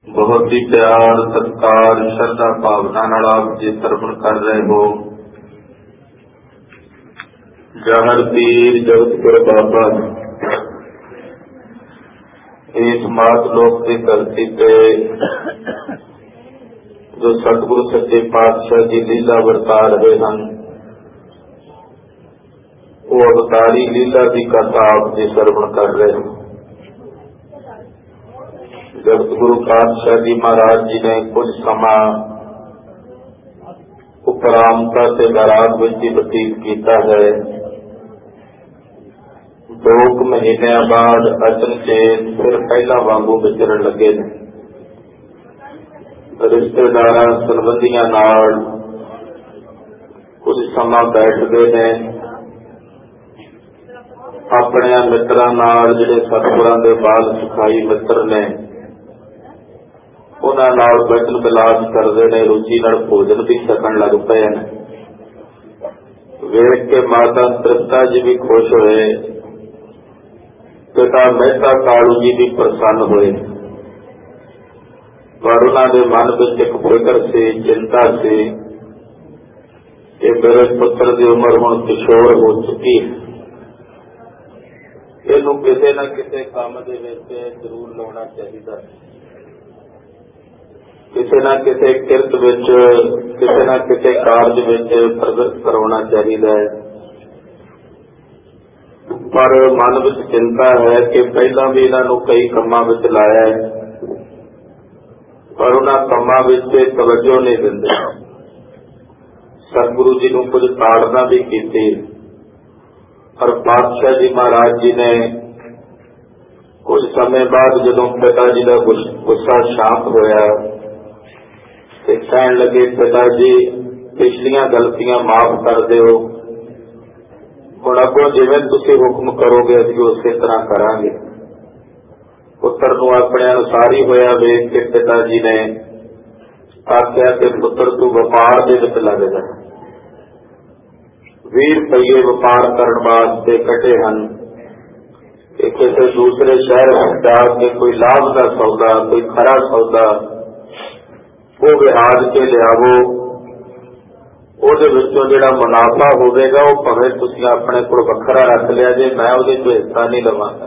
बहुत ही प्यार सत्कार श्रद्धा भावना नाल आप जी सरवण कर रहे हो। जहर पीर जगतपुर बाबा इस मात लोक की धरती पे जो सतगुरु सच्चे पातशाह जी लीला वरता रहे हैं, वो अवतारी लीला की कथा आप जी सरवण कर रहे हो। जगत गुरु पातशाह जी महाराज जी ने कुछ समा उपरामता से बैराग विच बतीत किया है। 2 महीने बाद अचनचेत फिर पहला वांगू विचरण लगे ने। रिश्तेदार संबंधियों नाल कुछ समा बैठते हैं। अपने मित्रों नाल जिहड़े सतगुरां दे बाल सिखाई मित्र ने उन्हां नाल वचन विलास करते हैं। रुचि नाल भोजन भी छकण लग पे हैं। वेख के माता तृप्ता जी भी खुश होए, पिता मेहता कालू जी भी प्रसन्न होए, पर उन्होंने मन में एक फिक्र से चिंता से कि मेरे पुत्र की उम्र हुण किशोर हो चुकी है, इनू किसी न किसी काम दे विच जरूर लाउणा चाहिए, किसी न किसी किरत विच किसी न किसी कार्य विच प्रगट करवाना चाहिए। पर मन विच चिंता है कि पहला भी इन्हों कई कामां विच लाया है, पर उन्हां कामां विच तवज्जो नहीं दिंदे। सतगुरु जी नूं कुछ ताड़ना भी की, पर पातशाह जी महाराज जी ने कुछ समय बाद जदों पिता जी का गुस्सा शांत होया ते कहण लगे, पिता जी पिछलियां गलतियां माफ कर दिओ, हुण अगों जिवें तुसीं हुक्म करोगे असीं उसे तरह करांगे। पुत्र नूं अपने अनुसार ही होया वेख के पिता जी ने आख्या कि पुत्र तू व्यापार दे विच लग जा। 20 रुपये व्यापार करने वास्ते कटे हैं कि किसी दूसरे शहर जाके कोई लाभ का सौदा, कोई खरा सौदा वो विहाज के लियावो, जिहड़ा मुनाफा होगा वो भावें तुसीं अपने कोल वखरा रख लिया जे, मैं उहदे चों हिस्सा नहीं लवांगा।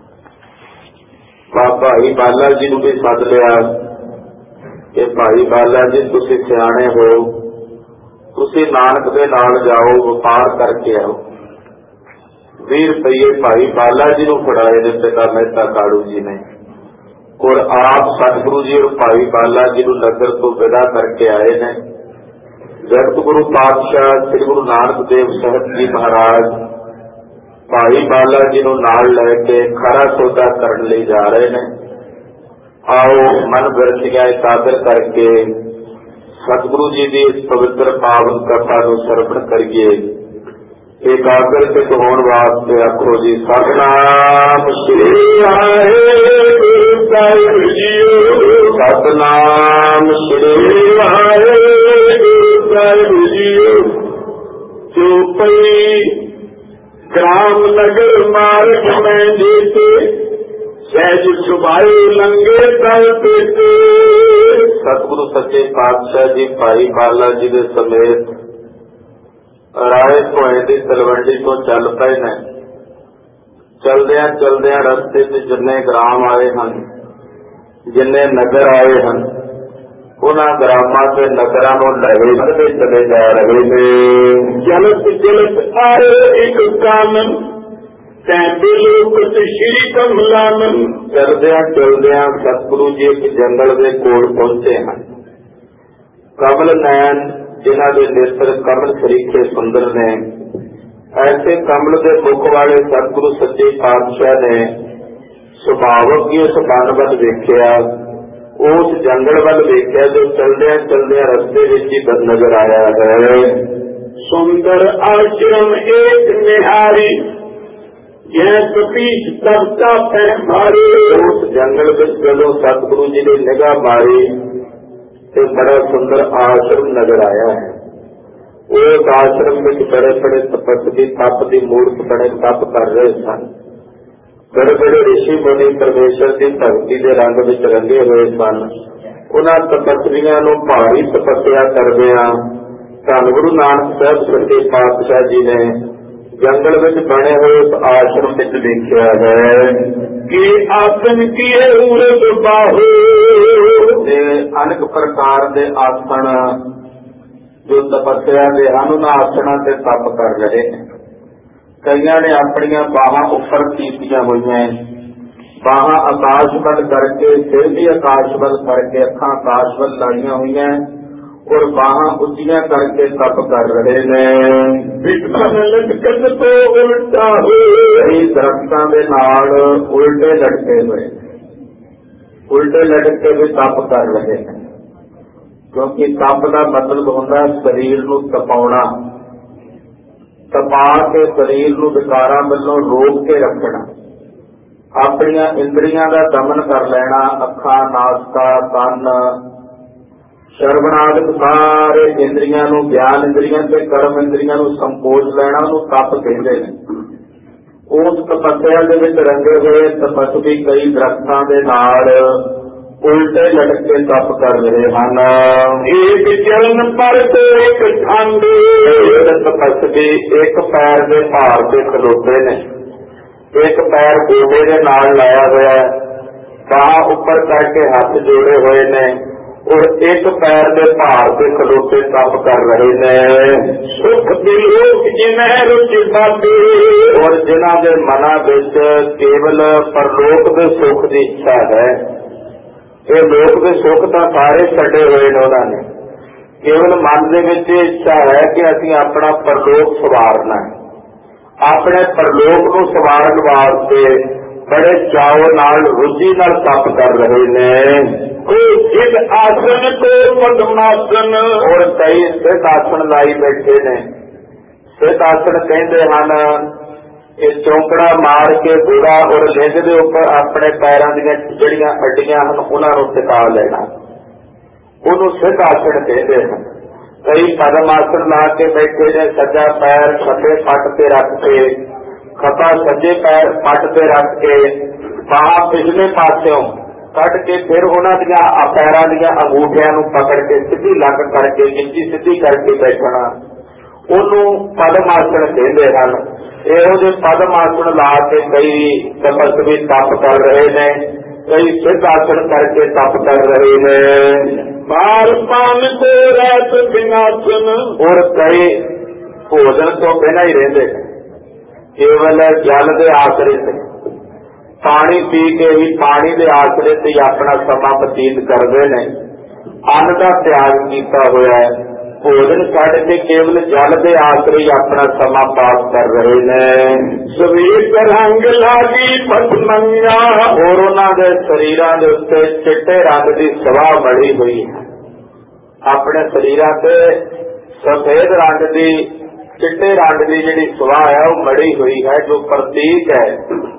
भाई बाला जी नूं भी सद लिया कि भाई बाला जी तुसीं सियाणे हो, तुसीं नानक दे नाल जाओ, व्यापार करके आओ। 20 रुपये भाई बाला जी नूं फड़ाए ने पिता मेहता कालू जी ने, और आप सतगुरु जी और भाई बाला जी नूं नगर तो विदा करके आए ने। जगत गुरु पातशाह श्री गुरु नानक देव साहब जी महाराज भाई बाला जी नूं नाल लैके खरा सौदा करने लई जा रहे हैं। आओ मन बिरतियां एकाग्र करके सतगुरु जी की इस पवित्र पावन कथा नूं सरवण करिए। एकाग्र चित होने वास्ते आखो जी सतनाम श्री वाहिगुरू साहिब जीओ, सतनाम श्री वाहिगुरू साहिब जीओ। चौपई ग्राम नगर मार्ग में जेते सहज सुभाए लंगे तल पेते। सतगुरु सच्चे पातशाह जी भाई बाला जी के समेत राय भोए की तलवंडी तो चल पे ने। चलदियां चलदियां रस्ते से जिन्ने ग्राम आए हैं, जिन्ने नगर आए हैं, उन्हां ग्रामां से नगरां नूं लहे बढ़ते चले जा रहे ने। जलत जलत आए एक कानन तैंते लोक श्री कमलानन। चलदियां चलदियां सतगुरु जी एक जंगल के कोल पहुंचे हैं। कमल नैन जिन्हां दे नेत्र कमल सरीखे सुंदर ने, ऐसे कमल के मुख वाले सतगुरु सच्चे पातशाह ने सुभावक ही उस बन वल वेख्या, उस जंगल वल वेख्या जो चलदियां चलदियां रस्ते विच ही नजर आया है। सुंदर आश्रम एक निहारी यह कपीश तबता पै मारे। उस जंगल विच जदों सतगुरु जी ने निगाह मारी तो बड़ा सुंदर आश्रम नजर आया है। उस आश्रम में बड़े बड़े तपस्वी तप की मूर्त बड़े तप कर रहे सन। ਫਿਰ ਜਿਹੜੇ ਰਿਸ਼ੀ ਮੁਨੀ ਪਰਮੇਸ਼ਰ ਦੀ ਭਗਤੀ ਦੇ ਰੰਗ ਵਿੱਚ ਰੰਗੇ ਹੋਏ ਸਨ, ਉਹਨਾਂ ਤਪਸਵੀਆਂ ਨੂੰ ਭਾਰੀ ਤਪੱਸਿਆ ਕਰਦਿਆਂ ਧੰਨ ਗੁਰੂ ਨਾਨਕ ਸਾਹਿਬ ਸੱਚੇ ਪਾਤਸ਼ਾਹ ਜੀ ਨੇ ਜੰਗਲ ਵਿੱਚ ਬਣੇ ਹੋਏ ਉਸ ਆਸ਼ਰਮ ਵਿੱਚ ਦੇਖਿਆ ਹੈ ਕਿ ਆਸਨ ਕੀਏ ਉਰਦ ਬਾਹੂ, ਤੇ ਅਨੇਕ ਪ੍ਰਕਾਰ ਦੇ ਆਸਣ ਜੋ ਤਪੱਸਿਆ ਦੇ ਹਨ ਉਹਨਾਂ ਆਸਣਾਂ ਤੇ ਤਪ ਕਰ ਰਹੇ ਨੇ। ਕਈਆਂ ਨੇ ਆਪਣੀਆਂ ਬਾਹਾਂ ਉੱਪਰ ਕੀਤੀਆਂ ਹੋਈਆਂ, ਬਾਹਾਂ ਆਕਾਸ਼ ਵੱਲ ਕਰਕੇ, ਸਿਰ ਵੀ ਆਕਾਸ਼ ਵੱਲ ਕਰਕੇ, ਅੱਖਾਂ ਆਕਾਸ਼ ਵੱਲ ਲਾਈਆਂ ਹੋਈਆਂ ਔਰ ਬਾਹਾਂ ਉੱਚੀਆਂ ਕਰਕੇ ਤਪ ਕਰ ਰਹੇ ਨੇ। ਲਟਕਣ ਤੋਂ ਉਲਟਾ ਹੋਏ, ਦਰਖਤਾਂ ਦੇ ਨਾਲ ਉਲਟੇ ਲਟਕੇ ਹੋਏ, ਉਲਟੇ ਲਟਕੇ ਵੀ ਤਪ ਕਰ ਰਹੇ ਨੇ, ਕਿਉਂਕਿ ਤਪ ਦਾ ਮਤਲਬ ਹੁੰਦਾ ਸਰੀਰ ਨੂੰ ਤਪਾਉਣਾ, ਤਪਾ ਕੇ ਸਰੀਰ ਨੂੰ ਵਿਕਾਰਾਂ ਵੱਲੋਂ ਰੋਕ ਕੇ ਰੱਖਣਾ, ਆਪਣੀਆਂ ਇੰਦਰੀਆਂ ਦਾ ਦਮਨ ਕਰ ਲੈਣਾ। ਅੱਖਾਂ, ਨਾਸਕਾ, ਕੰਨ, ਸ਼ਰਵਣਾਦਿਕ ਸਾਰੇ ਇੰਦਰੀਆਂ ਨੂੰ, ਗਿਆਨ ਇੰਦਰੀਆਂ ਤੇ ਕਰਮ ਇੰਦਰੀਆਂ ਨੂੰ ਸੰਕੋਚ ਲੈਣਾ, ਉਹਨੂੰ ਤਪ ਕਹਿੰਦੇ ਨੇ। ਉਸ ਤਪੱਸਿਆ ਦੇ ਵਿੱਚ ਰੰਗੇ ਹੋਏ ਤਪਸਵੀ ਕਈ ਦਰਖਤਾਂ ਦੇ ਨਾਲ ਉਲਟੇ ਲਟਕੇ ਤਪ ਕਰ ਰਹੇ ਹਨ। ਇੱਕ ਚਰਨ ਪਰ ਤੇ ਇੱਕ ਠੰਡ, ਤਪਸਵੀ ਇੱਕ ਪੈਰ ਦੇ ਭਾਰ ਤੇ ਖਲੋਤੇ ਨੇ, ਇੱਕ ਪੈਰ ਗੋਡੇ ਦੇ ਨਾਲ ਲਾਇਆ ਹੋਇਆ, ਬਾਹਾਂ ਉੱਪਰ ਕਰਕੇ ਹੱਥ ਜੋੜੇ ਹੋਏ ਨੇ ਔਰ ਇੱਕ ਪੈਰ ਦੇ ਭਾਰ ਤੇ ਖਲੋਤੇ ਤਪ ਕਰ ਰਹੇ ਨੇ। ਸੁਖ ਦੇ ਲੋਕ ਜਿਨ੍ਹਾਂ ਰੁਚ ਬਾਬੇ, ਔਰ ਜਿਨ੍ਹਾਂ ਦੇ ਮਨਾਂ ਵਿੱਚ ਕੇਵਲ ਪਰਲੋਕ ਦੇ ਸੁੱਖ ਦੀ ਇੱਛਾ ਹੈ। ਇਹ ਲੋਕ ਦੇ ਸੁੱਖ ਤਾਂ ਸਾਰੇ ਛੱਡੇ ਹੋਏ ਨੇ ਉਹਨਾਂ ਨੇ, ਕੇਵਲ ਮਨ ਦੇ ਵਿੱਚ ਇਹ ਇੱਛਾ ਹੈ ਕਿ ਅਸੀਂ ਆਪਣਾ ਪਰਲੋਕ ਸਵਾਰਨਾ ਹੈ। ਆਪਣੇ ਪਰਲੋਕ ਨੂੰ ਸਵਾਰਨ ਵਾਸਤੇ ਬੜੇ ਚਾਅ ਨਾਲ, ਰੁਚੀ ਨਾਲ ਤਪ ਕਰ ਰਹੇ ਨੇ। ਇੱਕ ਆਸਨ ਕੋ ਪਦਮਾਸਨ, ਔਰ ਕਈ ਸਿੱਧ ਆਸਨ ਲਾਈ ਬੈਠੇ ਨੇ। ਸਿੱਧ ਆਸਨ ਕਹਿੰਦੇ ਹਨ ਇਹ ਚੌਂਕੜਾ ਮਾਰ ਕੇ ਬੁਰਾ ਔਰ ਲਿੰਗ ਦੇ ਉੱਪਰ ਆਪਣੇ ਪੈਰਾਂ ਦੀਆਂ ਜਿਹੜੀਆਂ ਹੱਡੀਆਂ ਹਨ ਉਹਨਾਂ ਨੂੰ ਟਿਕਾ ਲੈਣਾ, ਉਹਨੂੰ ਸਿੱਧ ਆਸਨ ਕਹਿੰਦੇ ਹਨ। ਕਈ ਪਦਮ ਆਸਨ ਲਾ ਕੇ ਬੈਠੇ ਨੇ, ਸੱਜਾ ਪੈਰ ਖੱਬੇ ਪੱਟ ਤੇ ਰੱਖ ਕੇ, ਖੱਬਾ ਸੱਜੇ ਪੈਰ ਪੱਟ ਤੇ ਰੱਖ ਕੇ, ਬਾਹਾਂ ਪਿਛਲੇ ਪਾਸਿਓਂ ਕੱਢ ਕੇ ਫਿਰ ਉਹਨਾਂ ਦੀਆਂ ਪੈਰਾਂ ਦੀਆਂ ਅੰਗੂਠਿਆਂ ਨੂੰ ਪਕੜ ਕੇ ਸਿੱਧੀ ਲੱਗ ਕਰਕੇ, ਗਿੱਚੀ ਸਿੱਧੀ ਕਰਕੇ ਬੈਠਣਾ, ਉਹਨੂੰ ਪਦਮ ਆਸਣ ਕਹਿੰਦੇ ਹਨ। ਇਹੋ ਜਿਹੇ ਪਦਮ ਆਸਣ ਲਾ ਕੇ ਕਈ ਤਪਸਵੀ ਤਪ ਕਰ ਰਹੇ ਨੇ, ਕਈ ਸਿੱਧ ਆਸਣ ਕਰਕੇ ਤਪ ਕਰ ਰਹੇ ਨੇ। ਬਾਰ ਪਾਨ ਤੇ ਰਾਤ ਬਿਨਾਸਨ, ਔਰ ਕਈ ਭੋਜਨ ਤੋਂ ਬਿਨਾਂ ਹੀ ਰਹਿੰਦੇ ਨੇ, ਕੇਵਲ ਜਲ ਦੇ ਆਸਰੇ ਤੇ, ਪਾਣੀ ਪੀ ਕੇ ਹੀ, ਪਾਣੀ ਦੇ ਆਸਰੇ ਤੇ ਹੀ ਆਪਣਾ ਸਮਾਂ ਬਤੀਤ ਕਰਦੇ ਨੇ। ਅੰਨ ਦਾ ਤਿਆਗ ਕੀਤਾ ਹੋਇਆ ਹੈ, ਭੋਜਨ ਛੱਡ ਕੇ ਕੇਵਲ ਜਲ ਦੇ ਆਸਰੇ ਹੀ ਆਪਣਾ ਸਮਾਂ ਪਾਸ ਕਰ ਰਹੇ ਨੇ। ਸਵੇਤ ਰੰਗ ਲਾਗੀ ਪਤਮੰਗਾ, ਔਰ ਉਹਨਾਂ ਦੇ ਸਰੀਰਾਂ ਦੇ ਉੱਤੇ ਚਿੱਟੇ ਰੰਗ ਦੀ ਸਵਾਹ ਮੜੀ ਹੋਈ ਹੈ। ਆਪਣੇ ਸਰੀਰਾਂ ਤੇ ਸਫੇਦ ਰੰਗ ਦੀ, ਚਿੱਟੇ ਰੰਗ ਦੀ ਜਿਹੜੀ ਸਵਾਹ ਹੈ ਉਹ ਮੜੀ ਹੋਈ ਹੈ, ਜੋ ਪ੍ਰਤੀਕ ਹੈ।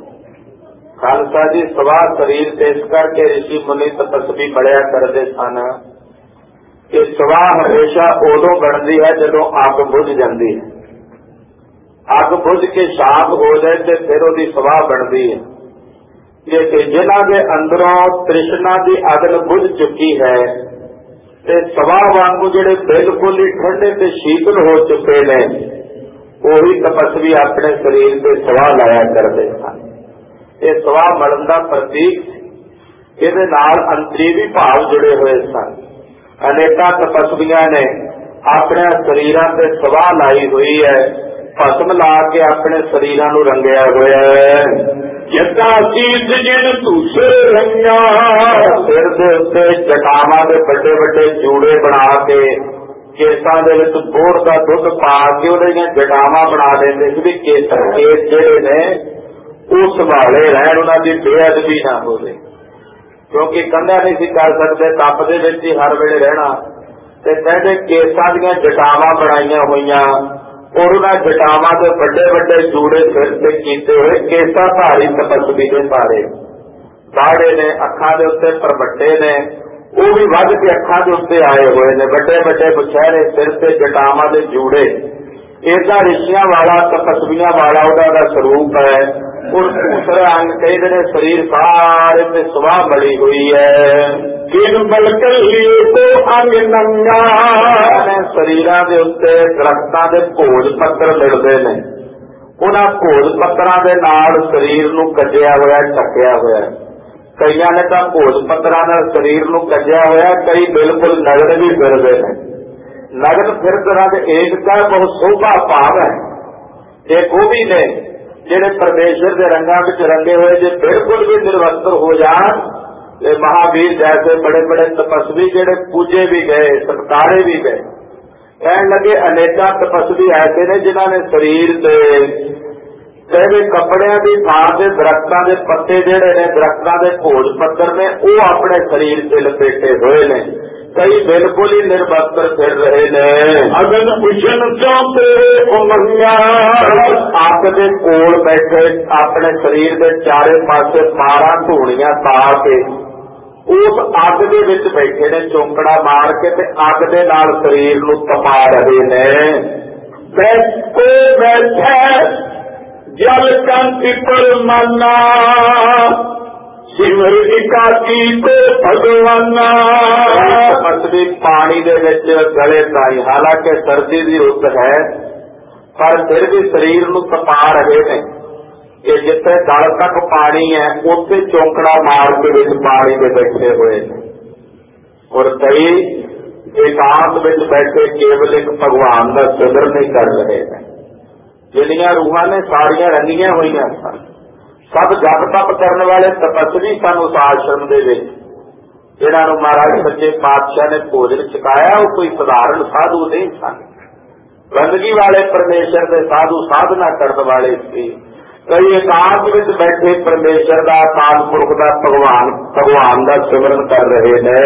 ਖਾਲਸਾ ਜੀ ਸਵਾਹ ਸਰੀਰ ਤੇ ਇਸ ਕਰਕੇ ਰਿਸ਼ੀ ਮੁਨੀ ਤਪਸਵੀ ਬੜਿਆ ਕਰਦੇ ਸਨ ਕਿ ਸਵਾਹ ਹਮੇਸ਼ਾ ਉਦੋਂ ਬਣਦੀ ਹੈ ਜਦੋਂ ਅੱਗ ਬੁਝ ਜਾਂਦੀ ਹੈ। ਅੱਗ ਬੁਝ ਕੇ ਸ਼ਾਂਤ ਹੋ ਜਾਏ ਤੇ ਫਿਰ ਉਹਦੀ ਸਵਾਹ ਬਣਦੀ ਹੈ। ਕਿ ਜਿਨ੍ਹਾਂ ਦੇ ਅੰਦਰੋਂ ਤ੍ਰਿਸ਼ਨਾ ਦੀ ਅਗਨ ਬੁਝ ਚੁੱਕੀ ਹੈ ਤੇ ਸਵਾਹ ਵਾਂਗੂ ਜਿਹੜੇ ਬਿਲਕੁਲ ਹੀ ਠੰਡੇ ਤੇ ਸ਼ੀਤਲ ਹੋ ਚੁੱਕੇ ਨੇ, ਉਹੀ ਤਪਸਵੀ ਆਪਣੇ ਸਰੀਰ ਤੇ ਸਵਾਹ ਲਾਇਆ ਕਰਦੇ ਹਨ। ਇਹ ਸਵਾਹ ਮਰਨ ਦਾ ਪ੍ਰਤੀਕ, ਇਹਦੇ ਨਾਲ ਅੰਤਰੀਵੀ ਭਾਵ ਜੁੜੇ ਹੋਏ ਸਨ। ਅਨੇਕਾਂ ਤਪਸਵੀਆਂ ਨੇ ਆਪਣੇ ਸਰੀਰਾਂ ਤੇ ਸਵਾਹ ਲਾਈ ਹੋਈ ਹੈ, ਭਸਮ ਲਾ ਕੇ ਆਪਣੇ ਸਰੀਰਾਂ ਨੂੰ ਰੰਗਿਆ ਹੋਇਆ ਹੈ। ਜੱਟਾ ਸੀਸ ਜਿਨ ਧੂਸੇ ਰੰਗਿਆ, ਸਿਰ ਦੇ ਉੱਤੇ ਜਟਾਵਾਂ ਦੇ ਵੱਡੇ ਵੱਡੇ ਜੂੜੇ ਬਣਾ ਕੇ, ਕੇਸਾਂ ਦੇ ਵਿੱਚ ਬੋਰ ਦਾ ਦੁੱਧ ਪਾ ਕੇ ਉਹਦੀਆਂ ਜਟਾਵਾਂ ਬਣਾ ਦਿੰਦੇ ਸੀ ਵੀ ਕੇਸ ਜਿਹੜੇ ਨੇ ਉਹ ਸੰਭਾਲੇ ਰਹਿਣ, ਉਹਨਾਂ ਦੀ ਬੇਅਦਬੀ ਨਾ ਹੋਵੇ, ਕਿਉਂਕਿ ਕੰਧਾ ਨਹੀਂ ਸੀ ਕਰ ਸਕਦੇ, ਤਪ ਦੇ ਵਿੱਚ ਹੀ ਹਰ ਵੇਲੇ ਰਹਿਣਾ। ਤੇ ਕਹਿੰਦੇ ਕੇਸਾਂ ਦੀਆਂ ਜਟਾਵਾਂ ਬਣਾਈਆਂ ਹੋਈਆਂ ਔਰ ਉਹਨਾਂ ਜਟਾਵਾਂ ਦੇ ਵੱਡੇ ਵੱਡੇ ਜੂੜੇ ਸਿਰ ਤੇ ਕੀਤੇ ਹੋਏ, ਕੇਸਾਂ ਧਾਰੀ ਤਪਸਵੀ ਦੇ ਸਾਰੇ ਦਾੜੇ ਨੇ, ਅੱਖਾਂ ਦੇ ਉੱਤੇ ਪਰਬੱਟੇ ਨੇ, ਉਹ ਵੀ ਵੱਧ ਕੇ ਅੱਖਾਂ ਦੇ ਉੱਤੇ ਆਏ ਹੋਏ ਨੇ, ਵੱਡੇ ਵੱਡੇ ਬੁਛਹਿਰੇ, ਸਿਰ ਤੇ ਜਟਾਵਾਂ ਦੇ ਜੂੜੇ। ਇਹਦਾ ਰਿਸ਼ੀਆਂ ਵਾਲਾ, ਤਪਸਵੀਆਂ ਵਾਲਾ ਉਹਦਾ ਦਾ ਸਰੂਪ ਹੈ। और दूसरे अंग कहते हैं शरीर सारे से सुबह बड़ी हुई है। किन बलकर लिए को अंग नंगा शरीरां दे उत्ते दरख्तां दे भोज पत्तर मिलते हैं, उन्हां भोज पत्तरां दे नाल शरीर नूं कज्जिया होया ढकिया होया। कईयां ने तां भोज पत्तरां नाल शरीर नूं कज्जिया होया, कई बिल्कुल नगन भी फिरदे ने। नगन फिरदे रंग एकता बहुत शोभा भाव है। एक वो भी ने जिहड़े परमेश्वर के रंगां विच रंगे हुए जे बिल्कुल भी निर्वस्त्र हो जान, महावीर जैसे बड़े बड़े तपस्वी जिहड़े पूजे भी गए सत्कारे भी गए। कहण लगे अनेका तपस्वी ऐसे ने जिन्हां ने शरीर ते पहले कपड़ियां की थां ते दरख्तां दे पत्ते जिहड़े ने दरख्तां दे भोज पत्तर ने वो अपने शरीर से लपेटे हुए ने। कई बिल्कुल ही निर्वस्त्र फिर रहे ने। अगन उछन चौंके उमंगा अग दे कोल बैठे अपने शरीर के चारे पासे 12 धूणियां पा के उस अग दे विच बैठे ने, चौंकड़ा मार के ते अग दे नाल शरीर नूं तपा रहे ने। बैठे बैठे जल कंति पर मना सिमर एकाकी को भगवाना तपस्वी पानी दे विच गले ताई, हालांकि सर्दी की रुत है पर फिर भी शरीर नूं तपा रहे ने कि जिथे गल तक पानी है उत्थे चौंकड़ा मार के विच पानी दे बैठे हुए ने। और कई एकांत विच बैठे केवल एक भगवान का सिमरन नहीं कर रहे हैं। जिहड़ियां रूहां ने सारियां रंगियां होईयां सन, सब जप तप करने वाले तपस्वी सन उस आश्रम दे विच। जिन्हां नूं महाराज सच्चे पातशाह ने भोजन छकाया वो कोई साधारण साधु नहीं सन, बंदगी वाले परमेश्वर के साधु, साधना करने वाले सी। कई एकांत विच बैठे परमेश्वर का अकाल पुरख का भगवान का सिमरन कर रहे ने।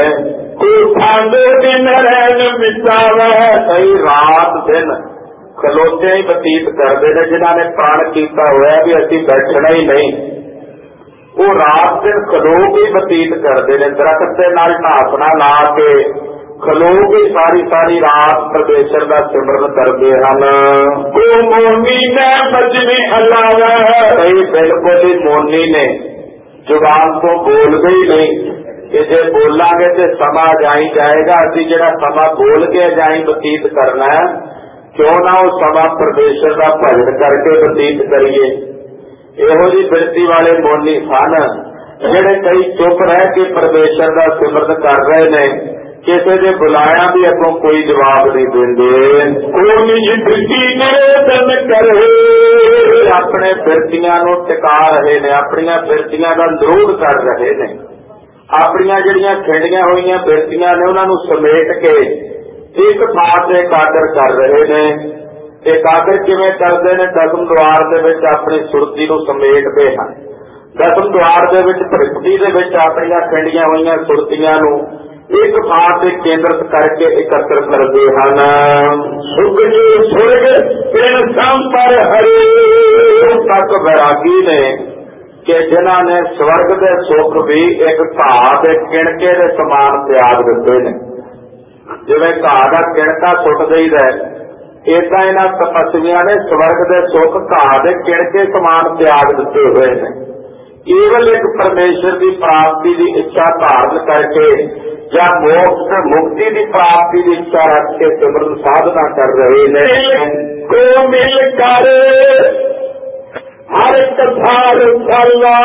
कई रात दिन खलोते ही बतीत करते हैं, जिन्हों ने प्रण किया हुआ भी असी बैठना ही नहीं, वो रात दिन खलो के बतीत करते हैं। दरख्त के नाल ढासना ला के खलो के सारी सारी रात परमेश्वर का सिमरन करते हैं। मोनी ने बचने अलावा कई बिल्कुल ही मोनी ने जुबान तो बोलते ही नहीं कि जे बोलांगे तो समा जाई जाएगा, असी जिहड़ा समा बोल के जाई बतीत करना है, क्यों ना वो समा परमेश्वर का भजन करके बतीत करिए। इहो जी बिरती वाले मोनी सन जिहड़े कई चुप रह के परमेश्वर का सिमरन कर रहे ने, किसी ने बुलाया भी अगों कोई जवाब नहीं देंदे। अपने बिरतियां नूं टिका रहे ने, अपनियां बिरतियां का निरोध कर रहे ने, अपनियां जिहड़ियां खिंडियां होईयां बिरतियां ने उन्हां नूं समेट के एक बात एकाग्र कर रहे ने। एकाग्र किवें करदे ने? दसम द्वार दे विच अपनी सुरती नूं समेटदे हन। दसम द्वार दे विच भृगती दे विच अपनियां खिंडियां होईयां सुरतियां नूं एक बात केंद्रित करके एकत्र करते हैं। सुख जी सुर्ग इन संपर हरे तक वैरागी ने कि जिन्हां ने स्वर्ग के सुख भी एक घाह के किणके के समान त्याग दिते ने। जिवें घाह का किणका सुट देईदा इदा इन्हां तपस्वियां ने स्वर्ग के सुख घाह के किणके समान त्याग दिते हुए हैं। केवल एक परमेश्वर की प्राप्ति की इच्छा धारण करके या मोक्ष मुक्ति की प्राप्ति की इच्छा रख के सिमरन साधना कर रहे हैं। को मिल कर हर कथा फला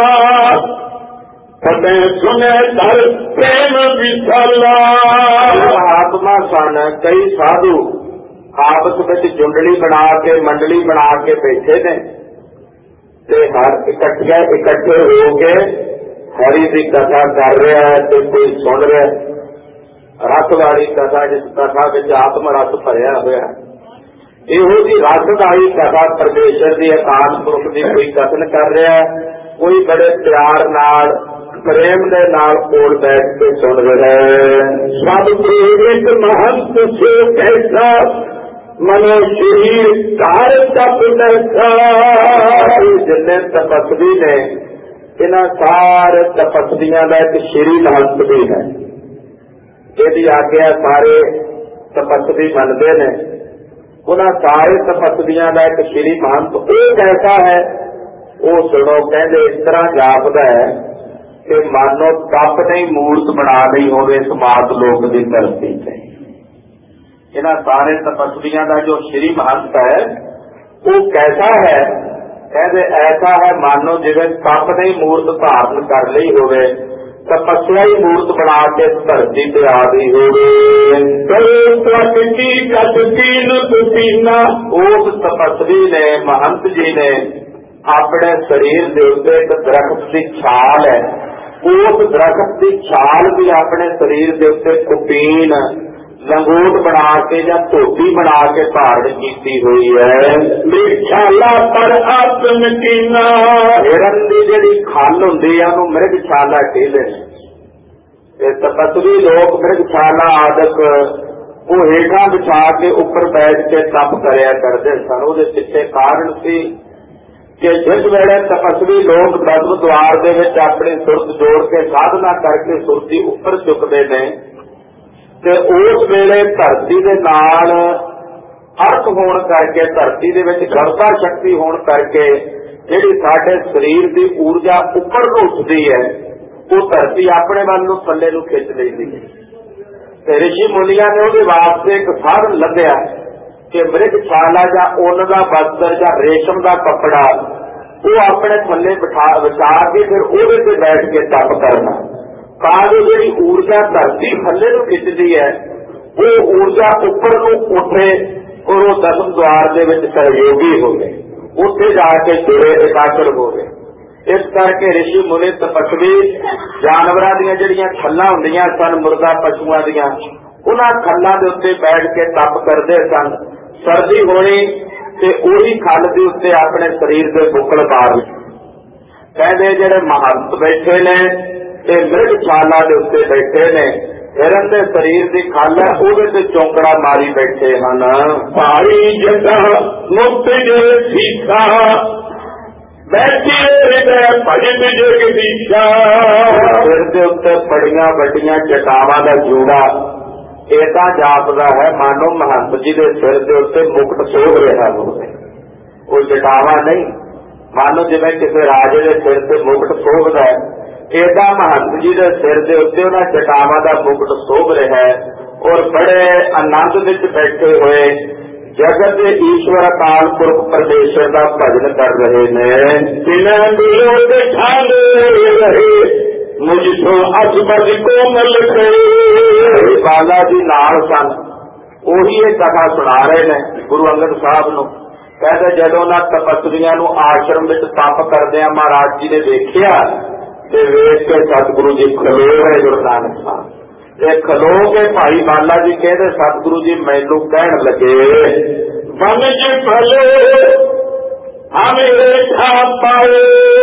फतेह सुने धर प्रेम विफला। आत्मा सन कई साधु आपस में जुंडली बना के मंडली बना के बैठे ने ते हर इकट्ठे हो के हरि की कथा कर रहा है तो कोई सुन रहा है। रस वाली कथा जिस कथा में आत्म रस भरिया हुआ है। इहो जी रसदाई कथा परमेश्वर की अकाल पुरख की कोई कथन कर रहा है, कोई बड़े प्यार नाल प्रेम दे नाल कोल बैठ के सुन रहा है। सब प्रेमित महंत से कैसा मनो शरीर कार तप नैसा। जिन्ने तपस्वी ने इन्हां सारे तपस्वियों का एक श्री महंत भी है, यदि आज्ञा सारे तपस्वी मनते हैं। उन्हां सारे तपस्वियों का एक श्री महंत एक ऐसा है वो सुनो, कहते इस तरह जापदा है कि मानो तप ने मूर्त बना ली होवे इस मात लोक की धरती से। इन्हां सारे तपस्वियों का जो श्री महंत है वो कैसा है? कहते ऐसा है मानो जिवें तप ने मूर्त धारण कर ली होवे, तपस्या ही मूर्त बना के धरती पे आ गई होवे। उस तपस्वी ने, महंत जी ने अपने शरीर के उत्ते एक दरख्त की छाल है, उस दरख्त की छाल भी अपने शरीर के उत्ते कुपीन लंगोट बना के या धोती बना के धारण की हुई है। छाला पर आत्म कीना, हिरन की जी खल होंगी है मृग छाला कहते हैं। तपस्वी लोग मृग छाला आदक वो हेठा बिछा के ऊपर बैठ के तप करया करते सन। वो पिछे कारण सी कि जिस वेले तपस्वी लोग तत्व द्वार दे विच अपनी सुरत जोड़ के साधना करके सुरती ऊपर चुकते हैं ते उस वेले धरती दे नाल अर्थ होने करके, धरती दे विच गर्भता शक्ति होने करके जिहड़ी साडे शरीर की ऊर्जा ऊपर नूं उठदी है वो धरती अपने वाल नूं थल्ले नूं खिच लैंदी है। ते ऋषि मुनियां ने उहदे वास्ते एक साधन लभ्या कि मृग छाला जां ऊन दा वस्त्र जां रेशम दा कपड़ा वो अपने थल्ले बिछा के फिर उहदे ते बैठ के तप करना, ताकि जिहड़ी ऊर्जा धरती थल्ले नूं खिचदी है वो ऊर्जा ऊपर नूं उठे और वो दसम द्वार दे विच सहयोगी होवे, उत्थे जाके जुड़े एकाग्र होवे। इस करके ऋषि मुनि तपस्वी जानवरां दीयां जिहड़ियां खल्लां हुंदियां सन, मुर्गा पशुआं दीयां, उन्हां खल्लां दे उत्ते बैठ के तप करदे सन। सर्दी होनी ते उही खल दे उत्ते अपने शरीर दे बुक्कल मार कहंदे जिहड़े महंत बैठे ने ते मृग छाला दे उत्ते बैठे ने, हिरन दे शरीर की खल है उहदे ते चौंकड़ा मारी बैठे हन। भारी जगह मुक्त जे सीखा बैठी हृदय भजन जग दीशा। सिर के उत्ते बड़ियां वड्डियां चटावां दा जूड़ा ऐसा जापदा है मानो महंत जी के सिर के उत्ते मुकुट सोभ रहा होवे। कोई चटावा नहीं, मानो जिवें किसी राजे के सिर से मुकुट सोभदा है, ऐसा महंत जी के सिर के उत्ते उन्हां चटावां दा मुकुट सोभ रहा है और बड़े आनंद विच बैठे हुए जगत ईश्वर अकाल पुरख परमेश्वर का भजन कर रहे ने। बिना दिलों के ठाने रहे मुझको अजबद कोमल करे। बाला जी नाल सन, उही ये कथा सुना रहे ने गुरु अंगद साहब नूं। कहते जदों ना तपस्वियां नूं आश्रम विच तप करदिआं महाराज जी ने देखिया ते वेख के सतगुरु जी खलो रहे गुरु नानक साहब ते खलो के भाई बाला जी कहते सतगुरु जी मैनू कहन लगे मन जी भले हमें रेखा पाए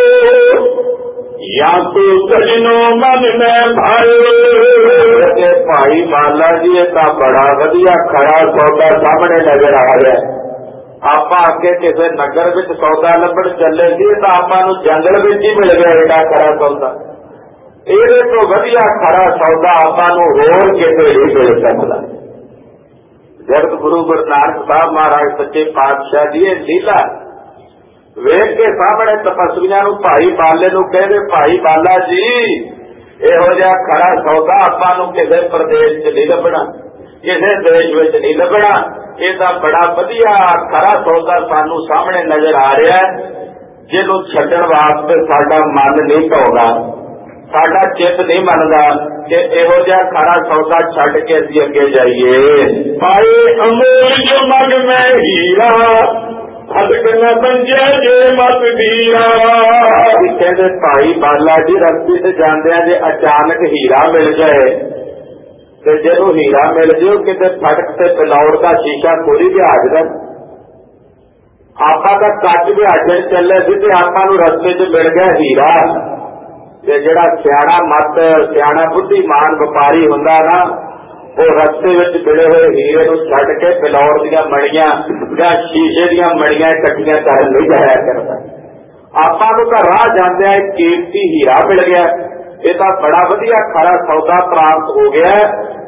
या तो सजनो मन में भाई। भाई बाला जी इतना बड़ा वधिया खरा सौदा सामने नजर आ रहा है। आप अगे किसी नगर विच सौदा लभण चले सी तो आपां नूं जंगल विच ही मिल गया एडा खरा सौदा। इहदे तो वधिया खरा सौदा आपां नूं होर किते नहीं मिल सकदा। जगत गुरु गुरु नानक साहब महाराज सच्चे पातशाह जी ये लीला वेख के सामने तपस्वियां नूं भाई बाले नूं कहदे भाई बाला जी इहो जिहा खरा सौदा आपां नूं किसी प्रदेश च नहीं लभना, किसी देश विच नहीं लभना। ਇਹਦਾ बड़ा वधिया खरा सौदा सानू सामने नजर आ रहा है, जिन्हों छड्डण वास्ते साडा मन नहीं ढौंदा, साडा चित नहीं मनदा कि इहो जिहा खरा सौदा छड्ड के असीं अगे जाइए। पाए अमोल जो मग में हीरा फदक न बंजे जे मत दीरा। कहते भाई बाला जी रस्ते से जांदियां जे अचानक हीरा मिल जाए ते जदों हीरा मिल जाओ किते फटक से पिलौड़ का शीशा खोली विहाजदा आपां दा कच विहाजण चले सी ते आपां नूं रस्ते च मिल गया हीरा ते जिहड़ा सियाणा मत सियाणा बुद्धिमान व्यापारी हुंदा ना वो रस्ते विच मिले हुए हीरे नूं छड्ड के पिलौड़ दीआं मणियां जां शीशे दीआं मणियां इकट्ठियां करन नहीं जाया करदा। आपां नूं तां राह जांदिआं इक कीमती हीरा मिल गया, ये तो बड़ा वधिया खरा सौदा प्राप्त हो गया।